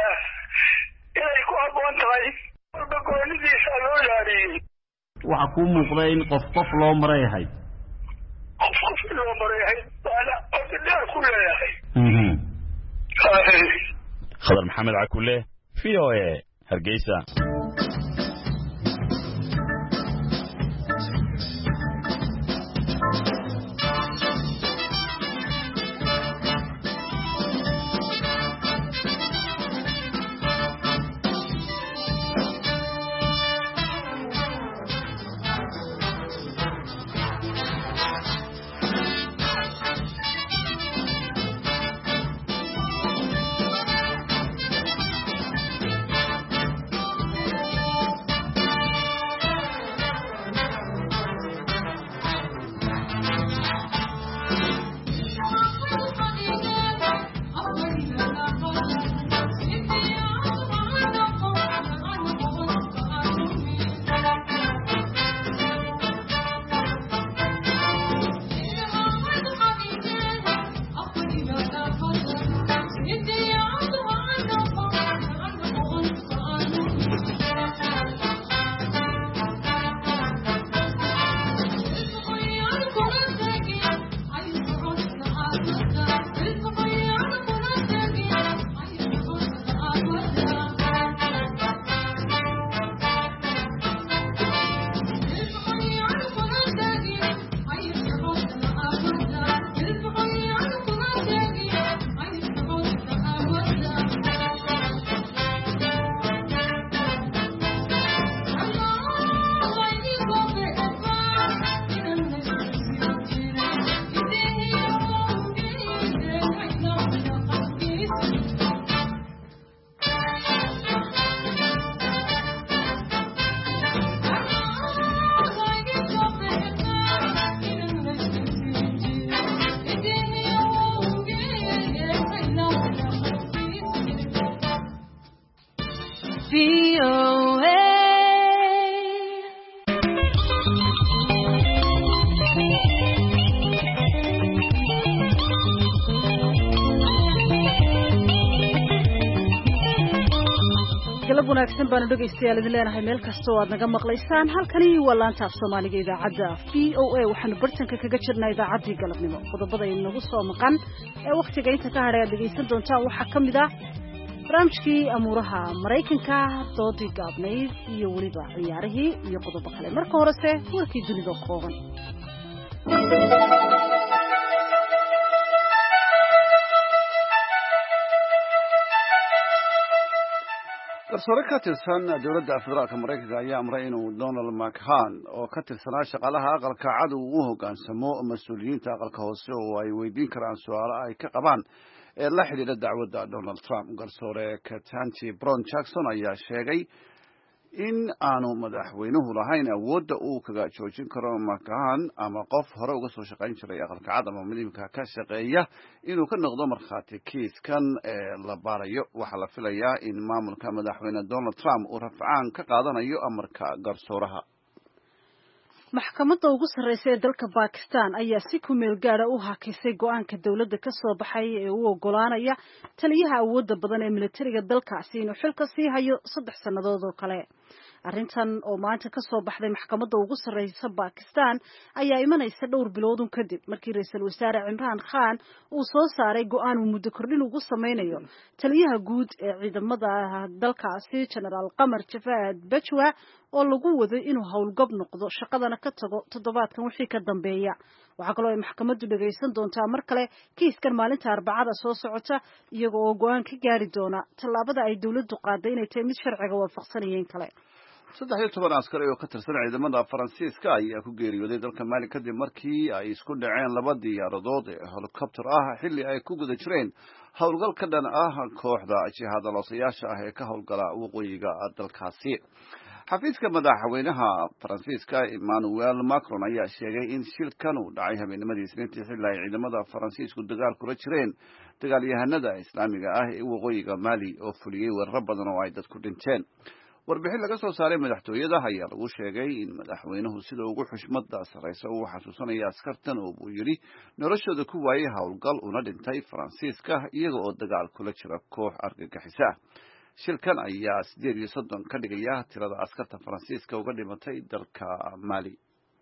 inay ku habboon tahay walba goonidiisa loo ilaariyey waxa kuu muuqda in qof qof loo maray ahayd qof qof loo maray ahayd baana cod dheer ku leeyahay khadar maxamed cakule v o a hargeysa wanaagsan baanu dhegaystayaal idin leenahay meel kasta oo aad naga maqlaysaan halkani waa laanta af soomaaliga idaacadda v o a waxaanu bartanka kaga jirnaa idaacaddii galabnimo qodobada inagu soo maqan ee wakhtiga inta ka hadhay aad dhegaysan doontaan waxaa ka mid ah barnaamijkii amuuraha maraykanka doodii gaabnayd iyo weliba ciyaarihii iyo qodobo kale marka horese warkii dunida kooban garsoore ka tirsan dowladda federaalka maraykanka ayaa amray inuu Donald McCain oo ka tirsanaa shaqaalaha aqalka cad uu u hoggaansamo mas-uuliyiinta aqalka hoose oo ay weydiin karaan su'aalo ay ka qabaan ee la xidhiidha dacwadda Donald Trump. Garsoore Ketanji Brown Jackson ayaa sheegay in aanu madaxweynuhu lahayn awoodda uu kaga joojin karo McCain ama qof hore uga soo shaqayn jiray aqalka cad ama midimka ka shaqeeya inuu ka noqdo markhaati kiiskan ee la baarayo. Waxaa la filayaa in maamulka madaxweyne Donald Trump uu rafcaan ka qaadanayo amarka garsooraha. maxkamadda ugu sarreysa ee dalka Pakistan ayaa si ku meel gaara u hakisay go'aanka dawladda ka soo baxay ee uu ogolaanaya taliyaha awoodda badan ee militariga dalkaasi inuu xilka sii hayo saddex sannadood oo kale. arrintan oo maanta ka soo baxday maxkamadda ugu sarreysa Pakistan ayaa imanaysa dhowr bilood kadib markii ra'iisul wasaare Imran Khan uu soo saaray go'aan uu muddo kordhin ugu sameynayo taliyaha guud ee ciidamada dalkaasi General Qamar Javad Bajwa oo lagu waday inuu howlgab noqdo shaqadana ka tago toddobaadkan wixii ka dambeeya. waxaa kaloo ay maxkamaddu dhagaysan doontaa mar kale kiiskan maalinta Arbacada soo socota iyaga oo go'aan ka gaari doona tallaabada ay dawladdu qaaday inay tahay mid sharciga waafaqsanayeen kale. saddex iyo toban askari oo ka tirsan ciidamada Faransiiska ayaa ku geeriyooday dalka Mali kadib markii ay isku dhaceen laba diyaaradood ee helicopter ah xilli ay ku guda jireen howlgal ka dhan ah kooxda jihaadaloosayaasha ah ee ka howlgala waqooyiga dalkaasi. xafiiska madaxweynaha Faransiiska Emmanuel Macron ayaa sheegay in shilkan uu dhacay habeennimadii Isniintii xilli ay ciidamada Faransiisku dagaal kula jireen dagaalyahanada Islaamiga ah ee waqooyiga Mali oo fuliyay weeraro badan oo ay dadku dhinteen. warbixin laga soo saaray madaxtooyada ayaa lagu sheegay in madaxweynuhu sida ugu xushmada sareysa uu xasuusanaya askartan oo uu yiri noloshooda ku waayay howlgal una dhintay Faransiiska iyaga oo dagaal kula jira koox argagixisa. shilkan ayaa sideed iyo soddon ka dhigaya tirada askarta Faransiiska uga dhimatay dalka Mali.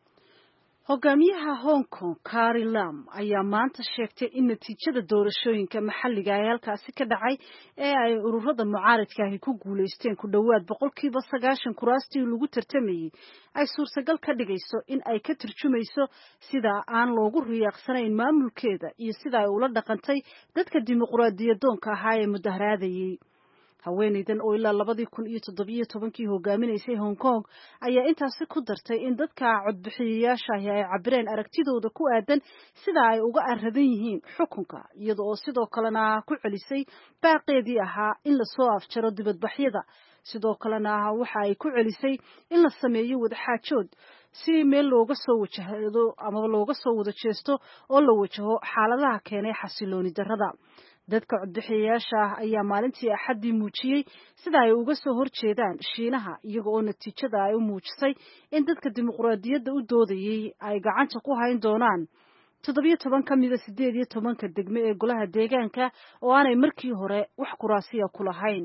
hogaamiyaha Hong Kong Carrie Lam ayaa maanta sheegtay in natiijada doorashooyinka maxalliga ee halkaasi ka dhacay ee ay ururada mucaaradka ahi ku guuleysteen ku dhowaad boqolkiiba sagaashan kuraastii lagu tartamayay ay suurtagal ka dhigayso in ay ka turjumayso sida aan loogu riyaaqsanayn maamulkeeda iyo sida ay ula dhaqantay dadka dimuqraadiyadoonka ahaa ee mudaharaadayay. haweeneydan oo ilaa labadii kun iyo toddobiyo tobankii hogaaminaysay Hong Kong ayaa intaasi ku dartay in dadka codbixiyayaasha ay cabireen aragtidooda ku aadan sida ay uga aradan yihiin xukunka iyada oo sidoo kalena ku celisay baaqeedii ahaa in la soo afjaro dibadbaxyada. sidoo kalena waxa ay ku celisay in la sameeyo wadaxaajood si meel looga soo wajahdo ama looga soo wada jeesto oo la wajaho xaaladaha keenay xasilooni darrada. dadka codbixiyayaasha ayaa maalintii Axaddii muujiyay sida ay uga soo horjeedaan Shiinaha iyaga oo natiijada ay u muujisay in dadka dimuqraadiyadda u doodayay ay gacanta ku hayn doonaan toddobiyo toban ka mid ah siddeed iyo tobanka degme ee golaha deegaanka oo aanay markii hore wax kuraasiya ku lahayn.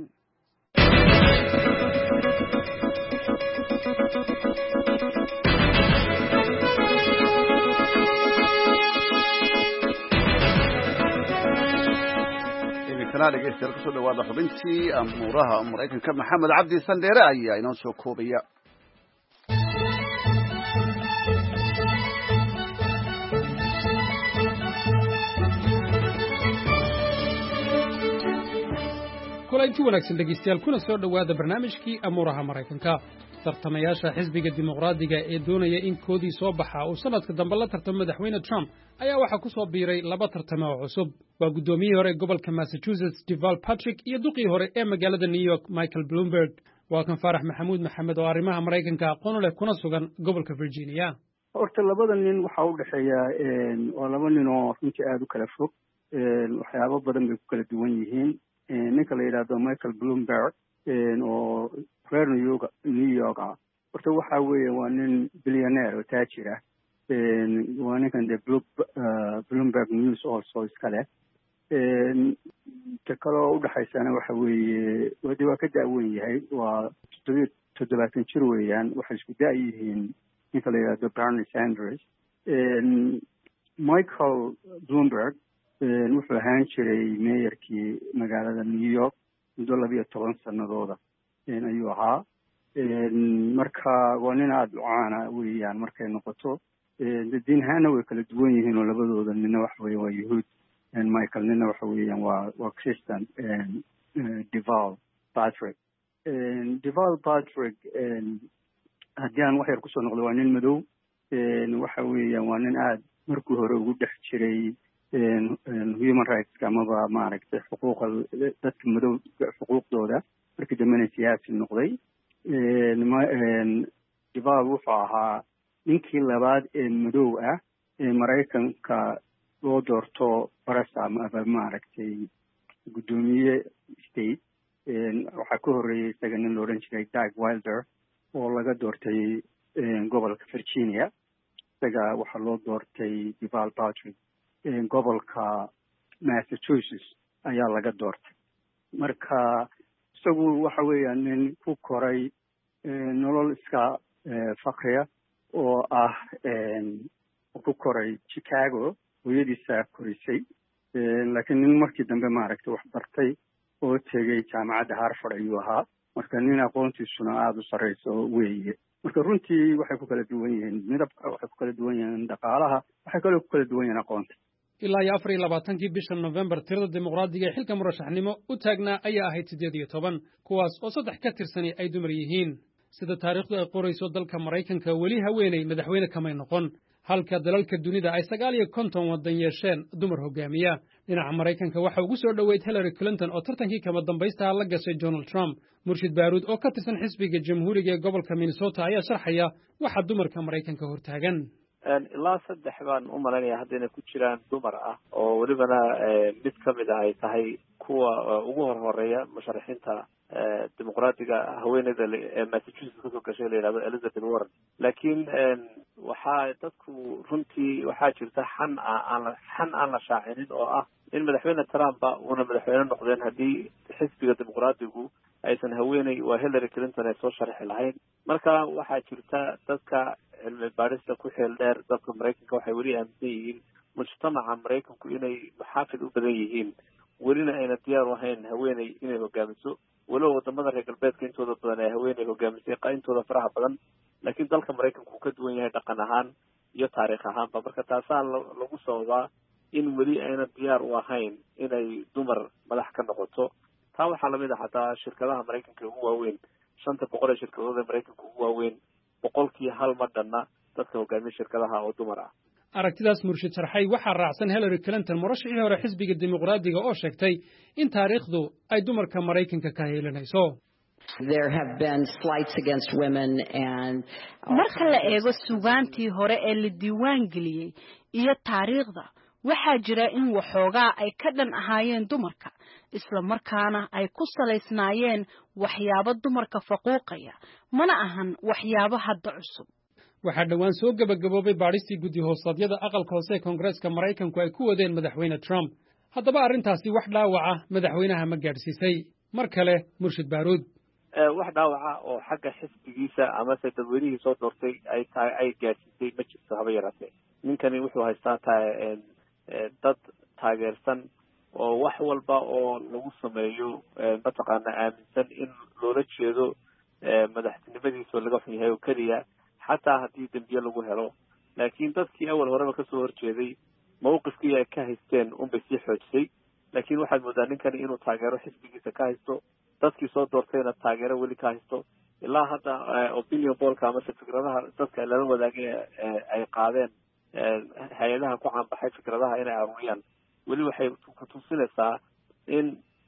kana dhegeystayaal kusoo dhawaada xubintii amuuraha maraykanka maxamed cabdi sandheere ayaa inoo soo koobaya. kulanti wanaagsan dhegeystayaal kuna soo dhawaada barnaamijkii amuuraha maraykanka. tartamayaasha xisbiga dimuqraadiga ee doonaya in koodii soo baxa uu sanadka dambe la tartamo madaxweyne Trump ayaa waxaa ku soo biiray laba tartamo oo cusub. waa gudoomiyihii hore gobolka Massachusetts Deval Patrick iyo duqii hore ee magaalada New York Michael Bloomberg. waa kan Faarax Maxamuud Maxamed oo arrimaha Maraykanka aqoon u leh kuna sugan gobolka Virginia. horta labada nin waxa u dhaxeeya waa laba nin oo runtii aad u kala fog waxyaabo badan bay ku kala duwan yihiin. ninka la yiraahdo Michael Bloomberg oo reer New York New York ah horta waxa weeye waa nin billionaire oo taajir ah waa ninkan de Bloomberg News also iska leh ta kaloo udhexaysana waxa weeye wadi waa ka da'wen yahay waa toddobiyo toddobaatan jir weeyaan waxay isku da' yihiin ninka la yidhahdo Bernie Sanders. Michael Bloomberg wuxuu ahaan jiray meeyarkii magaalada New York muddo labiyo toban sanadooda ayuu ahaa. marka waa nin aada u caana weeyaan markay noqoto diin ahaana way kala duwan yihiin oo labadooda nina waxa weeye waa yahuud Michael nina waxa weeyaan waa waa Christian Deval Patrick Deval Patrick haddii aan wax yar kusoo noqdo waa nin madow waxa weeyaan waa nin aada markii hore ugu dhex jiray human rights amaba maaragtay xuquuqa dadka madow xuquuqdooda markii dambena siyaasi noqday. Deval wuxuu ahaa ninkii labaad ee madow ah ee Maraykanka loo doorto barasa ama maaragtay guddoomiye state waxaa ka horreeyay isaga nin la odhan jiray Doug Wilder oo laga doortay gobolka Virginia. isaga waxaa loo doortay Deval Patrick gobolka Massachusetts ayaa laga doortay. marka isagu waxa weeyaan nin ku koray nolol iska fakriya oo ah ku koray Chicago hooyadiisa korisay laakiin nin markii dambe maaragtay wax bartay oo tegay jaamacadda Harvard ayuu ahaa. marka nin aqoontiisuna aada u sarreyso weeye. marka runtii waxay ku kala duwan yihiin midabka, waxay ku kala duwan yihiin dhaqaalaha, waxay kaloo ku kala duwan yihiin aqoonta. ilaa iyo afar iyo labaatankii bisha November tirada dimuqraadiga ee xilka murashaxnimo u taagnaa ayaa ahayd siddeed iyo toban kuwaas oo saddex ka tirsani ay dumar yihiin. sida taariikhdu ay qorayso dalka Maraykanka weli haweeney madaxweyne kamay noqon halka dalalka dunida ay sagaal iyo konton wadan yeesheen dumar hogaamiya. dhinaca Maraykanka waxa ugu soo dhoweyd Hillary Clinton oo tartankii kama dambaysta la gashay Donald Trump. Murshid Baaruud oo ka tirsan xisbiga Jamhuuriga ee gobolka Minnesota ayaa sharxaya waxa dumarka Maraykanka hortaagan. ilaa saddex baan u malaynayaa haddayna ku jiraan dumar ah oo welibana mid ka mid ah ay tahay kuwa ugu horhoreeya musharaxiinta dimuqraadiga haweeneyda ee Massachusetts kasoo gashay la yidhahdo Elizabeth Warren. laakiin waxaa dadku runtii waxaa jirta xan aan xan aan la shaacinin oo ah in madaxweyne Trump uuna madaxweyne noqdeen haddii xisbiga dimuqraadigu aysan haweeney waa Hillary Clinton ay soo sharxi lahayn. marka waxaa jirta dadka cilmi baarista ku xeel dheer dadka Maraykanka waxay weli aaminsan yihiin mujtamaca Maraykanku inay muxaafid u badan yihiin welina ayna diyaar u ahayn haweeney inay hogaamiso walow wadamada reer galbeedka intooda badan ay haweeney hogaamisay qaintooda faraha badan laakiin dalka Maraykanku uu ka duwan yahay dhaqan ahaan iyo taariikh ahaanba. marka taasaa lagu sababaa in weli ayna diyaar u ahayn inay dumar madax ka noqoto. taa waxaa lamid ah xataa shirkadaha Maraykanka ugu waaweyn shanta boqol ee shirkadooda Maraykanka ugu waaweyn boqolkii hal ma dhanna dadka hogaamiya shirkadaha oo dumar ah. aragtidaas Murshid sharxay waxaa raacsan Hillary Clinton murashixii hore xisbiga dimuqraadiga oo sheegtay in taariikhdu ay dumarka Maraykanka ka heelanayso. There have been slights against women and marka la eego sugaantii hore ee la diiwaan geliyay iyo taariikhda waxaa jira in waxoogaa ay ka dhan ahaayeen dumarka isla markaana ay ku salaysnaayeen waxyaabo dumarka faquuqaya mana ahan waxyaabo hadda cusub. waxaa dhowaan soo gabagaboobay baadhistii guddi hoosadyada aqalka hoose ee Koongareeska Maraykanku ay ku wadeen madaxweyne Trump. haddaba arrintaasi wax dhaawaca madaxweynaha ma gaadhsiisay? mar kale Murshid Baaruud. wax dhaawaca oo xagga xisbigiisa ama se dadweynihii soo doortay ay tahay ay gaadhsiisay ma jirto haba yaraatee. ninkani wuxuu haystaa dad taageersan oo wax walba oo lagu sameeyo mataqaana aaminsan in loola jeedo madaxtinimadiisa laga xun yahay oo keliya xataa haddii dembiye lagu helo. laakiin dadkii awal horeba kasoo horjeeday mawqifkii ay ka haysteen unbay sii xoojisay. laakiin waxaad moodaa ninkani inuu taageero xisbigiisa ka haysto dadkii soo doortayna taageero weli ka haysto. ilaa hadda opinion pollka amase fikradaha dadka lala wadaagay ay qaadeen hay-adaha ku caanbaxay fikradaha inay aruuriyaan weli waxay ku tusinaysaa in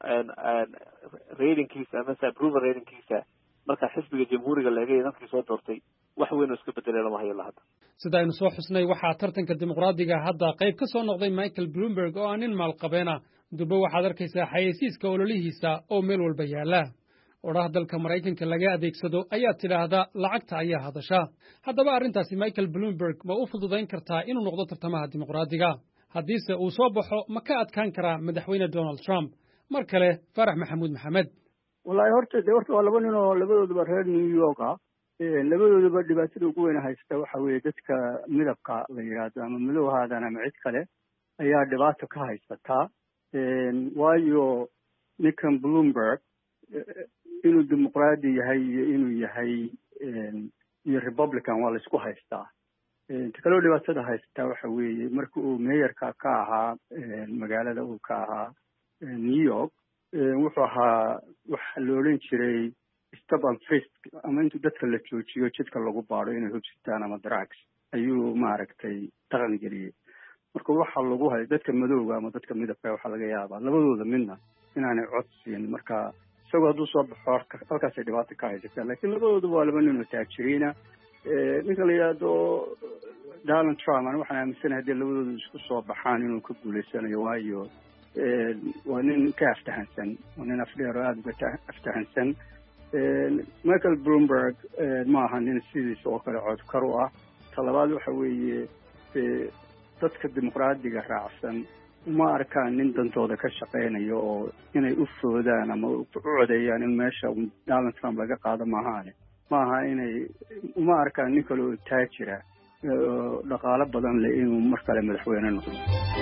ratingkiisa amase approval ratingkiisa marka xisbiga jamhuuriga la eegay dadkii soo doortay wax weyn oo iska bedelay lama hayo lahada. sida aynu soo xusnay waxaa tartanka dimuqraadiga hadda qayb ka soo noqday Michael Bloomberg oo aan nin maalqabeena dubo waxaad arkaysaa xayeysiiska ololihiisa oo meel walba yaala. oraha dalka Maraykanka laga adeegsado ayaa tidhaahda lacagta ayaa hadasha. haddaba arrintaasi Michael Bloomberg ma u fududayn kartaa inuu noqdo tartamaha dimuqraadiga? haddiise uu soo baxo ma ka adkaan karaa madaxweyne donald trump mar kale farax maxamuud maxamed wallaahi horta dee horta waa laba nin oo labadooduba reer new york ah labadooduba dhibaatada ugu weyn haysta waxa weeye dadka midabka la yidhaahdo ama madow haadan ama cid kale ayaa dhibaato ka haysataa waayo ninkan bloomberg inuu dimuqraadi yahay iyo inuu yahay iyo republican waa la isku haystaa inta kaloo dhibaatada haysataa waxa weeye marka uu meeyarka ka ahaa magaalada uu ka ahaa new york wuxuu ahaa waxa la odhan jiray stop and frisk ama intuu dadka la joojiyo jidka lagu baado inay hubsitaan ama drugs ayuu maaragtay dhaqan geliyey marka waxa lagu hayo dadka madowga ama dadka midabka waxaa laga yaabaa labadooda midna inaanay cod siin marka isagoo hadduu soo baxo halkaasay dhibaato ka haysataa laakiin labadooduba waa laba nin oo taajiriina ninka la yidhaahdo donald trump ana waxaan aaminsanahay haddii labadooda isku soo baxaan inuu ka guulaysanayo waayo waa nin ka aftahansan waa nin afdheer oo aada uga aftahansan michael bloomberg ma aha nin sidiisa oo kale codkar u ah talabaad waxa weeye dadka dimuqraadiga raacsan uma arkaan nin dantooda ka shaqaynayo oo inay u foodaan ama u codeeyaan in meesha donald trump laga qaado maahaane ma aha inay uma arkaan nin kale oo taajira oo dhaqaalo badan leh inuu mar kale madaxweyne noqdo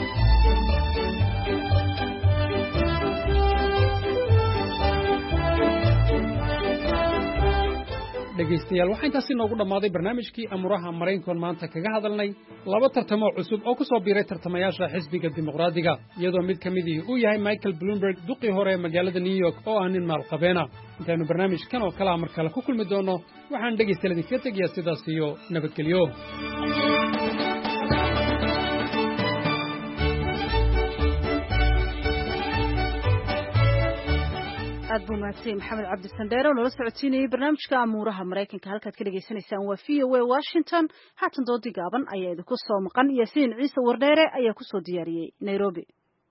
dhegaystayaal waxaa intaasi noogu dhammaaday barnaamijkii amuraha maraykankoon maanta kaga hadalnay laba tartamo cusub oo ku soo biiray tartamayaasha xisbiga dimuqraadiga iyadoo mid ka midii uu yahay michael bloomberg duqii hore ee magaalada new york oo ah nin maalqabeena intaannu barnaamijkan oo kalea mar kale ku kulmi doonno waxaan dhegaystayaal idinkaga tegayaa sidaas iyo nabadgelyo aad buu mahadsan maxamed cabdi sandheere oo nala socodsiinayay barnaamijka amuuraha maraykanka halkaad ka dhagaysanaysaan waa v o a washington haatan doodii gaaban ayaa idinku soo maqan yaasiin ciise wardheere ayaa ku soo diyaariyey nairobi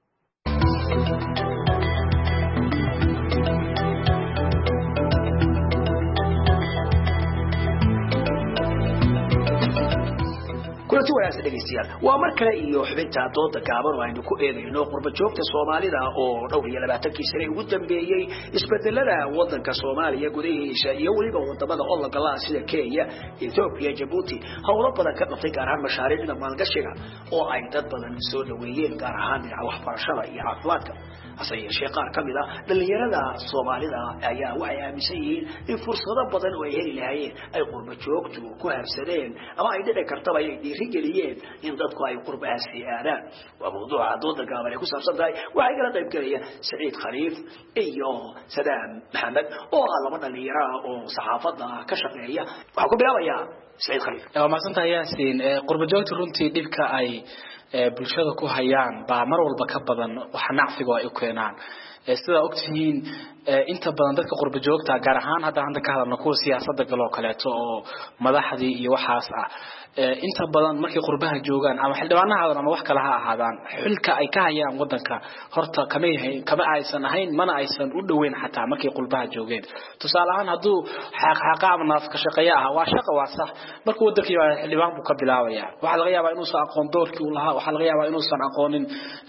kulanti wanaagsan dhegaystayaal waa mar kale iyo xubinta dooda gaaban oo aynu ku eegayno qurba joogta Soomaalida oo dhowr iyo labaatan sano ugu dambeeyay isbedelada wadanka Soomaaliya gudahiisa iyo waliba wadamada ologala sida Kenya, Ethiopia, Djibouti hawlo badan ka qabtay gaar ahaan mashaariicda maalgashiga oo ay dad badan soo dhaweeyeen gaar ahaan dhinaca waxbarashada iyo caafimaadka hase yeeshee qaar ka mid ah dhalinyarada Soomaalida ayaa waxay aaminsan yihiin in fursado badan oo ay heli lahaayeen ay qurba joogtu ku habsadeen ama ay dhici kartaba ay dhiirigeliyeen in dadku ay qurbahaasi aadaan waa mawduuca dooda gaaban ee ku saabsan tahay waxay kala qayb galaya Saciid Khaliif iyo Sadaam Maxamed oo ah laba dhalinyaro oo saxaafadda ka shaqeeya waxa ku bilaabaya Saciid Khaliif waa maasanta Yaasiin qurba joogtu runtii dhibka ay bulshada ku hayaan baa mar walba ka badan waxa nacfiga ay u keenaan sida ogtihiin inta badan dadka qurba joogta gaar ahaan hadda hadda ka hadalno kuwa siyaasadda galoo kaleeto oo madaxdii iyo waxaas ah inta badan markay qurbaha joogaan ama xildhibaanahooda ama wax kale ha ahaadaan xilka ay ka hayaan wadanka horta kama yahay kama aysan ahayn mana aysan u dhaweyn xataa markay qurbaha joogeen tusaale ahaan haduu xaq ama naaf ka shaqeeya ah waa shaqo waa sax markuu wadankii xildhibaan buu ka bilaabaya waxa laga yaabaa inuu soo aqoon doorkii uu lahaa waxa laga yaabaa inuu san aqoonin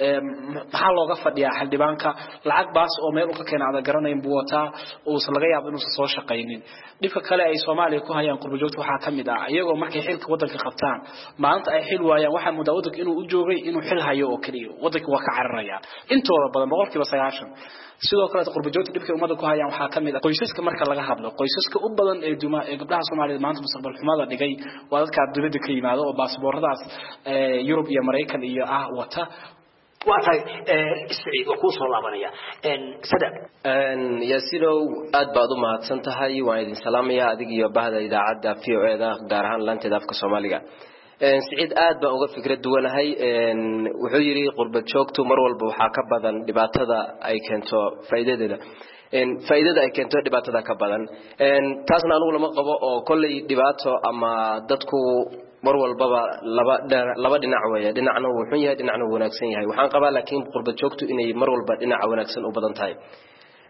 maxaa looga fadhiyaa xildhibaanka lacag baas oo meel uu ka keenay garanayn buu wataa oo laga yaabo inuu soo shaqeynin dhibka kale ay Soomaaliya ku hayaan qurba joogta waxa kamid ah iyagoo markay xilka wadanka qabtaan maanta ay xil waayaan waxa muddo wadanka inuu u joogay inuu xil hayo oo kaliya wadanka waa ka cararaya intooda badan boqolkiiba sagaashan sidoo kale qurba joogta dhibka umada ku hayaan waxa kamid ah qoysaska marka laga hadlo qoysaska u badan ee duma ee gabdhaha Soomaaliyeed maanta mustaqbal xumada dhigay waa dadka dibadda ka yimaado oo baasabooradaas ee Yurub iyo Mareykan iyo ah wata waxay Saciid oo ku soo laabanaya in sada in Yaasiinow aad baad u mahadsan tahay waan idin salaamayaa adig iyo bahda idaacadda V O A da gaar ahaan lanteeda afka Soomaaliga in Saciid aad baan uga fikrad duwanahay in wuxuu yiri qurba joogtu mar walba waxa ka badan dhibaatada ay keento faa'iidadeeda in faa'iidada ay keento dhibaatada ka badan in taasna anigu lama qabo oo kulli dhibaato ama dadku mar walba laba laba dhinac weeye dhinacna uu xun yahay dhinacna uu wanaagsan yahay waxaan qabaa laakiin qurba joogtu inay mar walba dhinac wanaagsan u badan tahay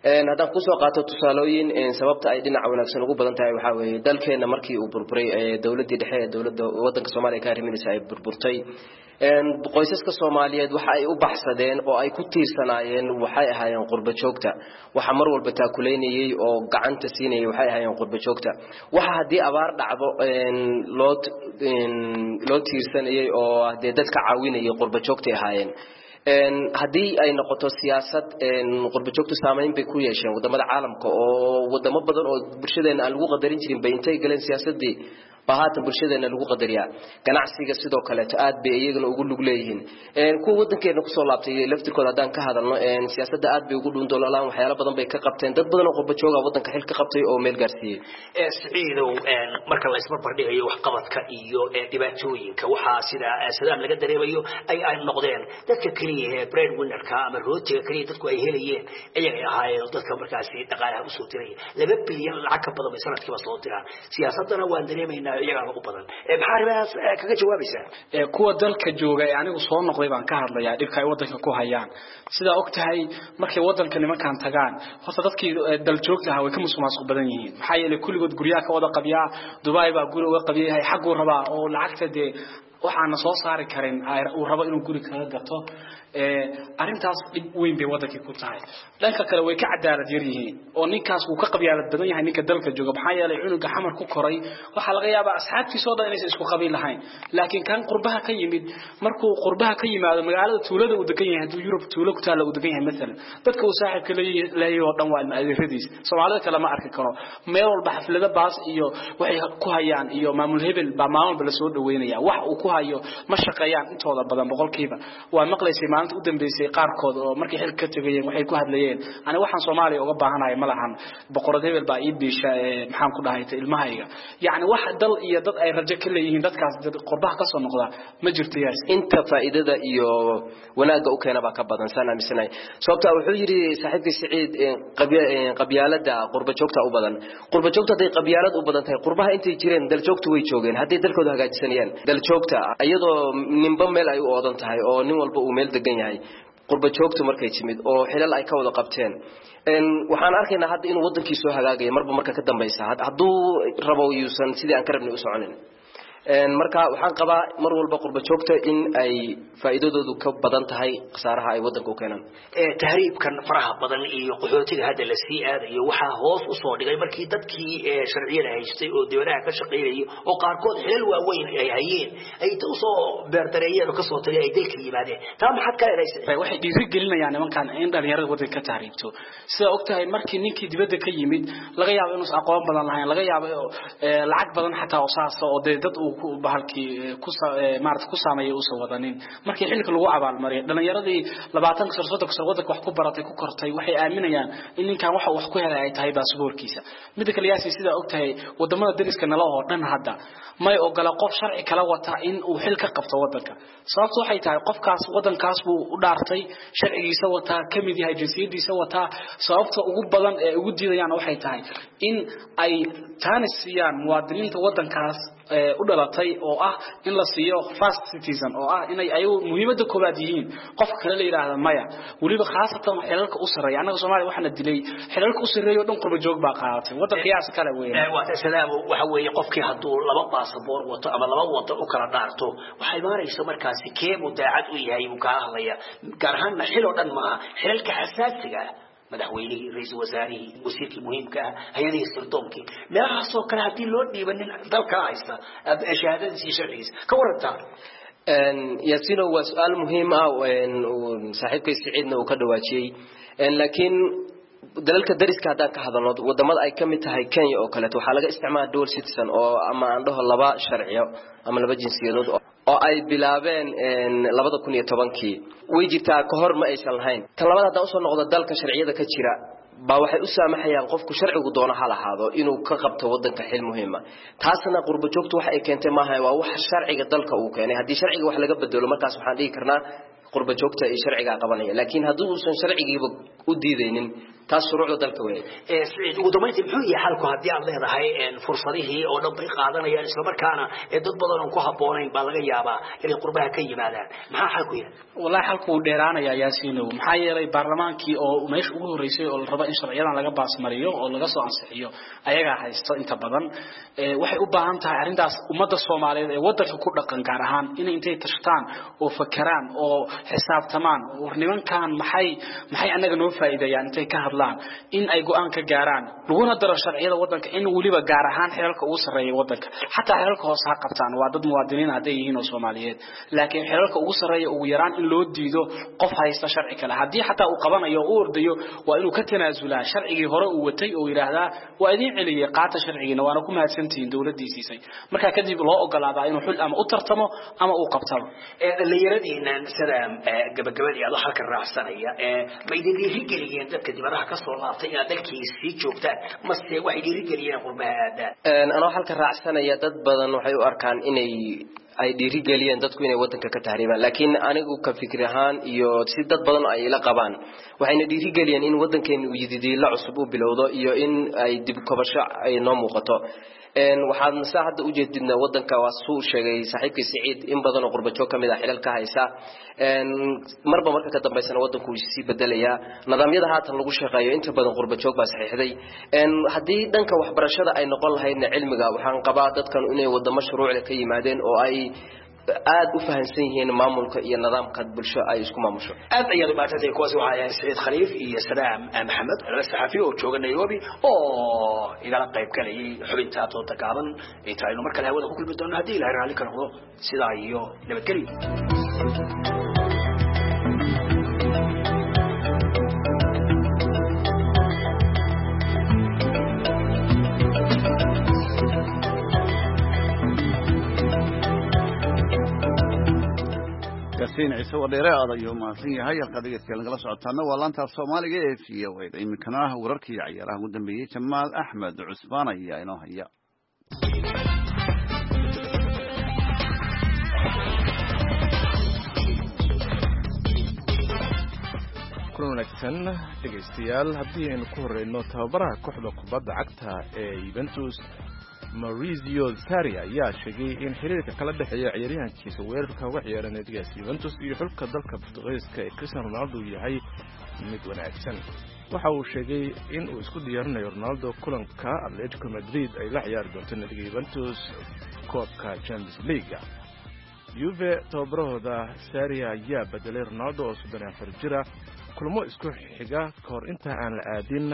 een haddaan kusoo qaato tusaalooyin sababta ay dhinaca wanaagsan ugu badan tahay waxaa weeye dalkeena markii uu burburay dawladdii dhexe ee dawladda waddanka Soomaaliya ka arriminaysa ay burburtay een qoysaska Soomaaliyeed waxa ay u baxsadeen oo ay ku tiirsanaayeen waxay ahaayeen qurba joogta waxa mar walba taakuleynayay oo gacanta siinayay waxay ahaayeen qurba joogta waxa hadii abaar dhacdo een loo een loo tiirsanayay oo hadii dadka caawinayay qurba joogta ahaayeen een hadii ay noqoto siyaasad een qurba joogta saameyn bay ku yeesheen wadamada caalamka oo wadamo badan oo bulshadeena aan lagu qadarin jirin bay intay galeen siyaasadii bahaata bulshadeena lagu qadariyaa ganacsiga sidoo kale aad bay iyaguna ugu lug leeyihiin een ku wadankeena ku soo laabtay laftirkooda hadaan ka hadalno een siyaasadda aad bay ugu dhundoolaan waxyaalo badan bay ka qabteen dad badan oo qurba jooga wadanka xil ka qabtay oo meel gaarsiiyay ee siciidow een marka la isma bardhigayo wax qabadka iyo dhibaatooyinka waxa sida salaam laga dareemayo ay ay noqdeen dadka kaliya ee bread winnerka ama rootiga kaliya dadku ay helayeen ayaga ahaayeen dadka markaasi dhaqaalaha u soo diray laba bilyan lacag ka badan sanadkiiba soo diraan siyaasadana waan dareemaynaa iyaga ugu badan ee maxaribaas kaga jawaabaysaa ee kuwa dalka jooga ee anigu soo noqday baan ka hadlayaa dhibka ay wadanka ku hayaan sida ogtahay markay wadanka nimankan tagaan horta dadkii dal joogta way ka musuqmaasuq badan yihiin maxaa yeelay kulligood guryaha ka wada qabiyaa Dubai baa guri uga qabiyahay xaq uu rabaa oo lacagta de waxaan soo saari karin uu rabo inuu guri kaga gato ee arintaas dib weyn bay wadanka ku tahay dhanka kale way ka cadaalad yar yihiin oo ninkaas uu ka qabyaalad badan yahay ninka dalka jooga maxaa yeelay cunuga xamar ku koray waxa laga yaabaa asxaabtiisa oo dhan inay isku qabiil lahayn laakiin kan qurbaha ka yimid markuu qurbaha ka yimaado magaalada tuulada uu degan yahay haduu Yurub tuulo ku taala uu degan yahay mesela dadka uu saaxiibka leeyahay oo dhan waa ilmaadiiradiis Soomaalida kale ma arki karo meel walba xaflada baas iyo waxay ku hayaan iyo maamul hebel ba maamul bala soo dhaweynaya wax uu ku hayo ma shaqeeyaan intooda badan boqolkiiba waa maqlaysay maalinta u dambeysay qaarkood oo markii xil ka tagayeen waxay ku hadlayeen ana waxaan Soomaaliya uga baahanahay ma lahan boqorad hebel baa ii biisha maxaan ku dhahay ilmahayga yaani wax dal iyo dad ay rajo ka leeyihiin dadkaas qurbaha ka soo noqda ma jirto yaas inta faa'iidada iyo wanaaga u keenaba ka badan sana misanay sababta wuxuu yiri saaxiibkii Saciid qabyaalada qurba joogta u badan qurba joogta haday qabyaalad u badan tahay qurbaha intay jireen dal joogtu way joogeen haday dalkooda hagaajisanayaan dal joogta ayadoo ninba meel ay u oodan tahay oo nin walba uu meel degan yahay qurba joogtu markay timid oo xilal ay ka wada qabteen een waxaan arkaynaa hadda inuu wadankiisu hagaagay marba marka ka dambaysa haduu rabo yuusan sidii aan ka rabnay u soconin een marka waxaan qabaa mar walba qurba joogta in ay faa'iidadoodu ka badan tahay qasaaraha ay wadanka u keenaan ee tahriibkan faraha badan iyo qaxootiga hadda la sii aadayo waxa hoos u soo dhigay markii dadkii sharciyada haystay oo dawladaha ka shaqeeyay oo qaarkood xeel waaweyn ay hayeen ay u soo beerdareeyeen oo ka soo tagay ay dalka yimaadeen taa maxad ka leedahay waxay dhiiri gelinayaan nimankan in dhalinyarada wadanka ka tahriibto sida ogtahay markii ninkii dibadda ka yimid laga yaabo inuu aqoon badan lahayn laga yaabo lacag badan xataa oo saas oo dad uu ku bahalkii ku maarta ku saameeyay uu soo wadanin markii xilka lagu abaal mariyay dhalinyaradii labaatan sano soddon sano wadanka wax ku baratay ku kortay waxay aaminayaan in ninkan waxa wax ku helay ay tahay baasaboorkiisa mid kale yaasi sida ogtahay wadamada dariska nala oo dhan hadda may ogola qof sharci kala wata in uu xil ka qabto wadanka sababtu waxay tahay qofkaas wadankaas buu u dhaartay sharcigiisa wata kamid yahay jinsiyadiisa wata sababta ugu badan ee ugu diidayaan waxay tahay in ay taanisiyan muwaadiniinta wadankaas u dhalatay oo ah in la siiyo first citizen oo ah inay ay muhiimada koobaad yihiin qof kale la yiraahdo maya waliba khaasatan xilalka u sareeya anaga Soomaaliya waxana dilay xilalka u sareeyo dhan qurba joog baa qaadatay wadan qiyaas kale weeyaan waa tasalaam waxa weeye qofkii haduu laba baasaboor wato ama laba wado u kala dhaarto waxay maarayso markaasi keebo daacad u yahay uu ka hadlaya gaar ahaan xil oo dhan ma xilalka xasaasiga madaxweynihii ra'iisul wasaarihii wasiirkii muhiimka ah hay'adihii sirdoonki meelahaas oo kale hadii loo dhiibanin dalka haysta shahaadadiisa sharcigiisa ka warantaa een yaasino waa su'aal muhiim ah oo saaxiibkay Saciidna uu ka dhawaajiyay een laakiin dalalka dariska hadaan ka hadalno wadamada ay kamid tahay Kenya oo kale waxa laga isticmaalaa dual citizen oo ama aan dhaho laba sharciyo ama laba jinsiyadood oo ay bilaabeen in laba kun iyo toban-kii way jirtaa ka hor ma aysan lahayn tan labaad hadaan soo noqdo dalka sharciyada ka jira ba waxay u saamaxayaan qofku sharcigu doono hal ahaado inuu ka qabto wadanka xil muhiim ah taasna qurba joogtu waxa ay keentay maaha waa wax sharciga dalka uu keenay hadii sharciga wax laga bedelo markaas waxaan dhigi karnaa qurba joogta ee sharciga qabanaya laakiin haddii uusan sharcigiiba u diideynin taas shuruucda dalka weey ee siciid ugu dambeyntii muxuu yahay xalku haddii aad leedahay fursadihii oo dhan bay qaadanayaan isla markaana ee dad badan oo ku habboonayn baa laga yaabaa inay qurbaha ka yimaadaan maxaa xalku yahay wallahi xalku uu dheeraanaya yaasiinow maxaa yeelay baarlamaankii oo meesha ugu horeysay oo la rabo in sharciyadan laga baasmariyo oo laga soo ansixiyo ayaga haysto inta badan ee waxay u baahan tahay arrintaas ummadda Soomaaliyeed ee wadanka ku dhaqan gaar ahaan inay intay tashtaan oo fakaraan oo xisaabtamaan war nimankan maxay maxay anaga noo faa'iideeyaan intay ka hadlaan in ay go'aan ka gaaraan laguna daro sharciyada wadanka in waliba gaar ahaan xeerarka ugu sareeya wadanka xataa xeerarka hoos ha qabtaan waa dad muwaadiniin ah ay yihiin oo Soomaaliyeed laakiin xeerarka ugu sareeya ugu yaraan in loo diido qof haysta sharci kale hadii xataa uu qabanayo oo ordayo waa inuu ka tanaasulaa sharcigii hore uu watay oo yiraahdaa waa idin celiyay qaata sharcigiina waana ku mahadsantiin dawladdiisii marka kadib loo ogolaadaa inuu xul ama u tartamo ama uu qabtaba ee dhalinyaradiina sida gabagabadii aad halka raacsanaya ee ma idin dhiirigeliyeen dadka dibadaha ka soo laabtay inaad dalkiisii joogtaan mase waxay dhiirigeliyeen qurbaha aadaan een anoo halka raacsanaya dad badan waxay u arkaan inay ay dhiirigeliyeen dadku inay wadanka ka tahriibaan laakiin anigu ka fikir ahaan iyo si dad badan ay la qabaan waxayna dhiirigeliyeen in wadankeenu uu yidii la cusub u bilowdo iyo in ay dib kabasho ay noo muuqato een waxaan saacada u jeedinaa wadanka waa soo sheegay saaxiibkii Saciid in badan oo qurba joog kamid ah xilalka haysa een marba marka ka dambeysana wadanku uu si bedelaya nidaamyada haatan lagu shaqeeyo inta badan qurba joog baa saxiixday een hadii dhanka waxbarashada ay noqon lahaydna cilmiga waxaan qabaa dadkan inay wadamo shuruucda ka yimaadeen oo ay aad u fahansan yihiin maamulka iyo nidaamka bulsho ay isku maamusho aad ayay u baatay kuwaas waxa ay Saciid Khaliif iyo Salaam Maxamed al-Saxafi oo jooga Nairobi oo igala qayb galay xubinta toota gaaban inta aynu markale hawada ku kulmi doono hadii Ilaahay raali ka noqdo sidaa iyo nabadgelyo كاسين عيسى وديرة هذا يوم عصري هاي القضية كان قلص عطانا والله أنت الصومالي في وين يمكنها وركي عيره مدن بيه جمال أحمد عثمان هي إنه هي كونكسن دغيستيال hadii aynu ku horeyno tababaraha kooxda kubadda cagta ee Juventus Maurizio Sarri ayaa sheegay in xiriirka kala dhaxeeya ciyaaryahankiisa weerarka uga ciyaara naadiga Juventus iyo xulka dalka Portugiiska ee Cristiano Ronaldo yahay mid wanaagsan waxa uu sheegay in uu isku diyaarinayo Ronaldo kulanka Atletico Madrid ay la ciyaari doonto naadiga Juventus koobka Champions League Juve tababarahooda Sarri ayaa bedelay Ronaldo oo soddon iyo afar jira kulmo isku xiga kahor inta aan la aadin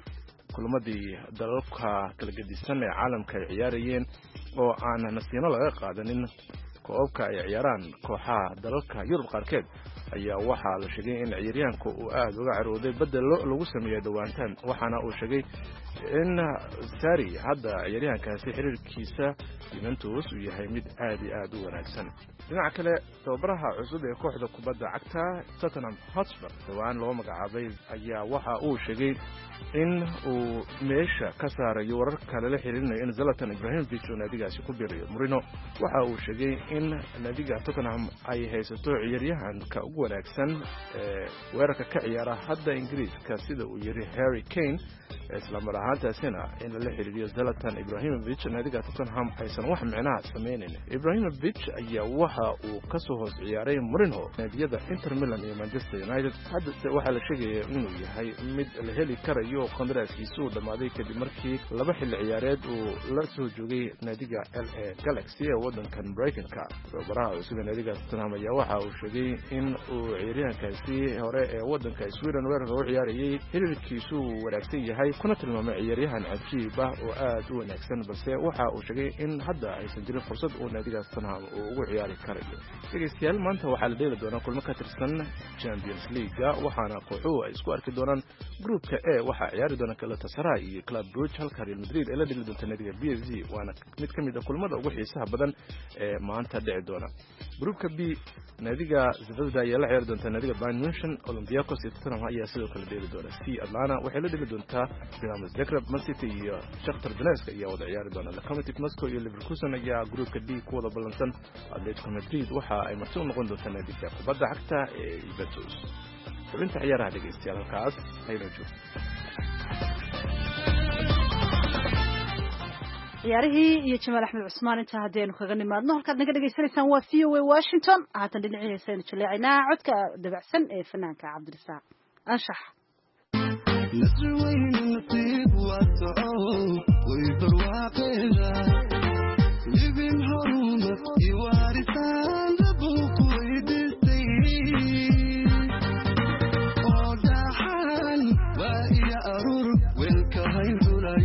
kulmadii dalalka kala gedisan ee caalamka ay ciyaarayeen oo aan nasiino laga qaadanin koobka ay ciyaaraan kooxaha dalalka Yurub qaarkeed ayaa waxa la sheegay in ciyaaryahanku uu aad uga carooday bedel lagu sameeyay dhawaantan waxaana uu sheegay in Sarri hadda ciyaaryahankaasi xiriirkiisa Juventus uu yahay mid aad iyo aad u wanaagsan dhinaca kale tababaraha cusub ee kooxda kubadda cagta Tottenham Hotspur dhawaan loo magacaabay ayaa waxa uu sheegay in uu meesha ka saarayo wararka la xiriirinayo in Zlatan Ibrahimovic uu naadigaasi ku biirayo Mourinho waxa uu sheegay in naadiga Tottenham ay haysato ciyaaryahanka ugu wanaagsan ee weerarka ka ciyaara hadda Ingiriiska sida uu yiri Harry Kane isla mar ahaantaasina in la xiriiriyo Zlatan Ibrahimovic naadiga Tottenham aysan wax micnaha sameeynin Ibrahimovic ayaa waxa uu ka soo hoos ciyaaray Mourinho naadiyada Inter Milan iyo Manchester United hadda waxa la sheegay inuu yahay mid la heli karayo qandaraaskiisu dhamaaday kadib markii laba xilli ciyaareed uu la soo joogay naadiga L A Galaxy ee wadankan Brighton-ka tababaraha cusub ee naadiga Tottenham ayaa waxa uu sheegay in uu ciyaaryahankaasi hore ee wadanka Sweden weerarka u ciyaarayay xiriirkiisu wanaagsan yahay kuna tilmaamay ciyaaryahan cajiib ah oo aad u wanaagsan balse waxa uu sheegay in hadda aysan jirin fursad uu naadiga Tottenham uu ugu ciyaari karayo dhageystayaal maanta waxaa la dheeli doonaa kulmo ka tirsan Champions League waxaana kooxuhu ay isku arki doonaan groupka A waxa ciyaari doona Galatasaray iyo Club Brugge halka Real Madrid ay la dheli doonto naadiga B S G waana mid kamid ah kulmada ugu xiisaha badan ee maanta dhici doona groupka B naadiga Zvezda la ciyaari doontaa naadiga Bayern Munchen. Olympiacos iyo Tottenham ayaa sidoo kale dheeli doona. C Atlanta waxay la dheli doontaa Dinamo Zagreb. Man City iyo Shakhtar Donetsk ayaa wada ciyaari doona. Lokomotiv Moscow iyo Leverkusen ayaa groupka D ku wada ballansan. Atletico Madrid waxa ay marti u noqon doontaa naadiga kubadda cagta ee Juventus. xubinta ciyaaraha dhegeystayaal halkaas hayno joogto. ciyaarihii iyo Jamaal Axmed Cusmaan inta hadeenu kaga nimaadno halkaad naga dhageysanaysaan waa V O A Washington haatan dhinaciisa jaleecinaa codka dabacsan ee fanaanka Cabdirasaaq Anshax nasweyn nasiib wato way barwaaqeeda libin horuma iwaarisan buku idistay oo dhaxan waa iya arur welka haydulay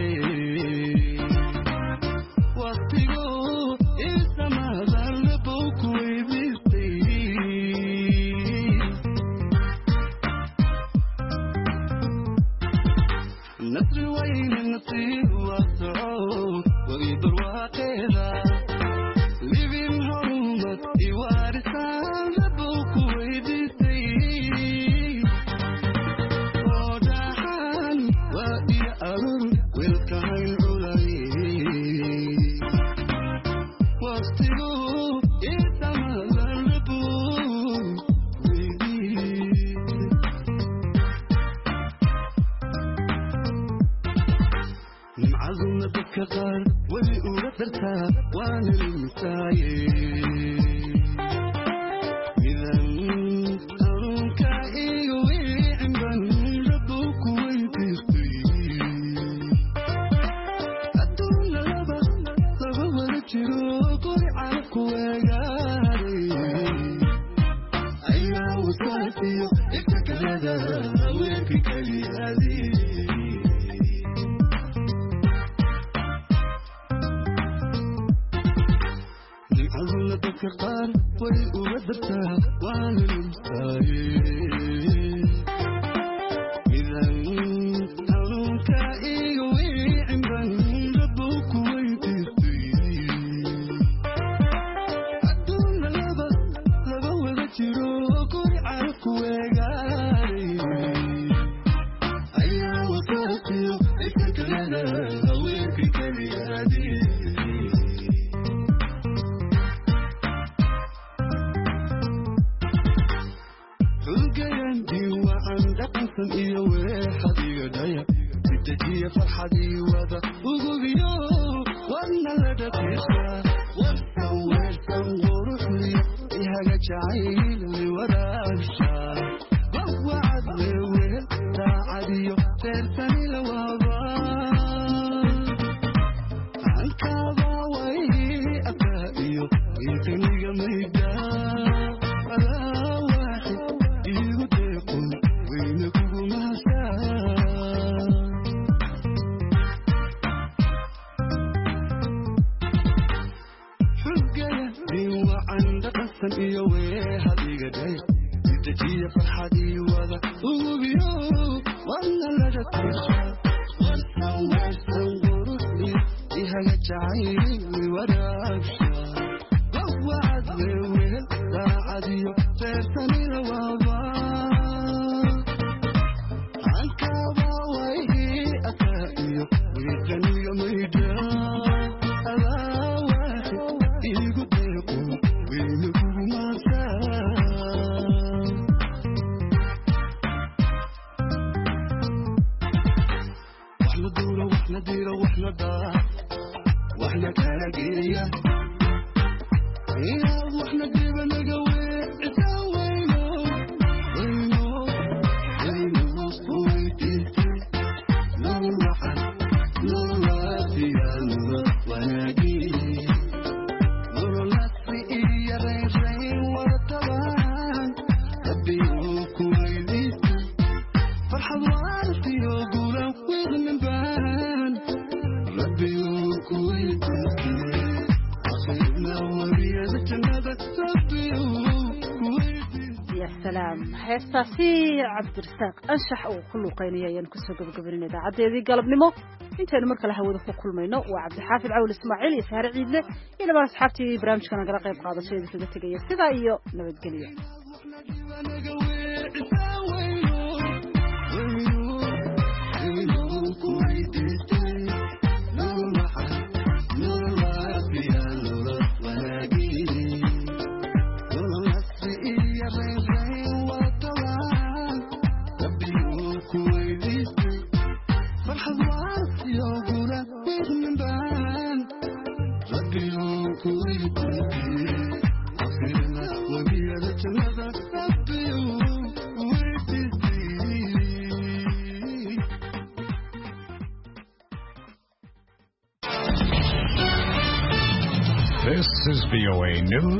heestaasi Cabdirasaaq Anshax oo ku luuqeynaya ayaan ku soo gabagabeynaa idaacaddeedii galabnimo intaynu mar kale hawada ku kulmayno waa Cabdixaafid Cawl Ismaaciil iyo Saare Ciidle iyo dhammaan asxaabtii barnaamijkan nagala qayb qaadashay kaga tagaya sidaa iyo nabadgelyo This is V O A News.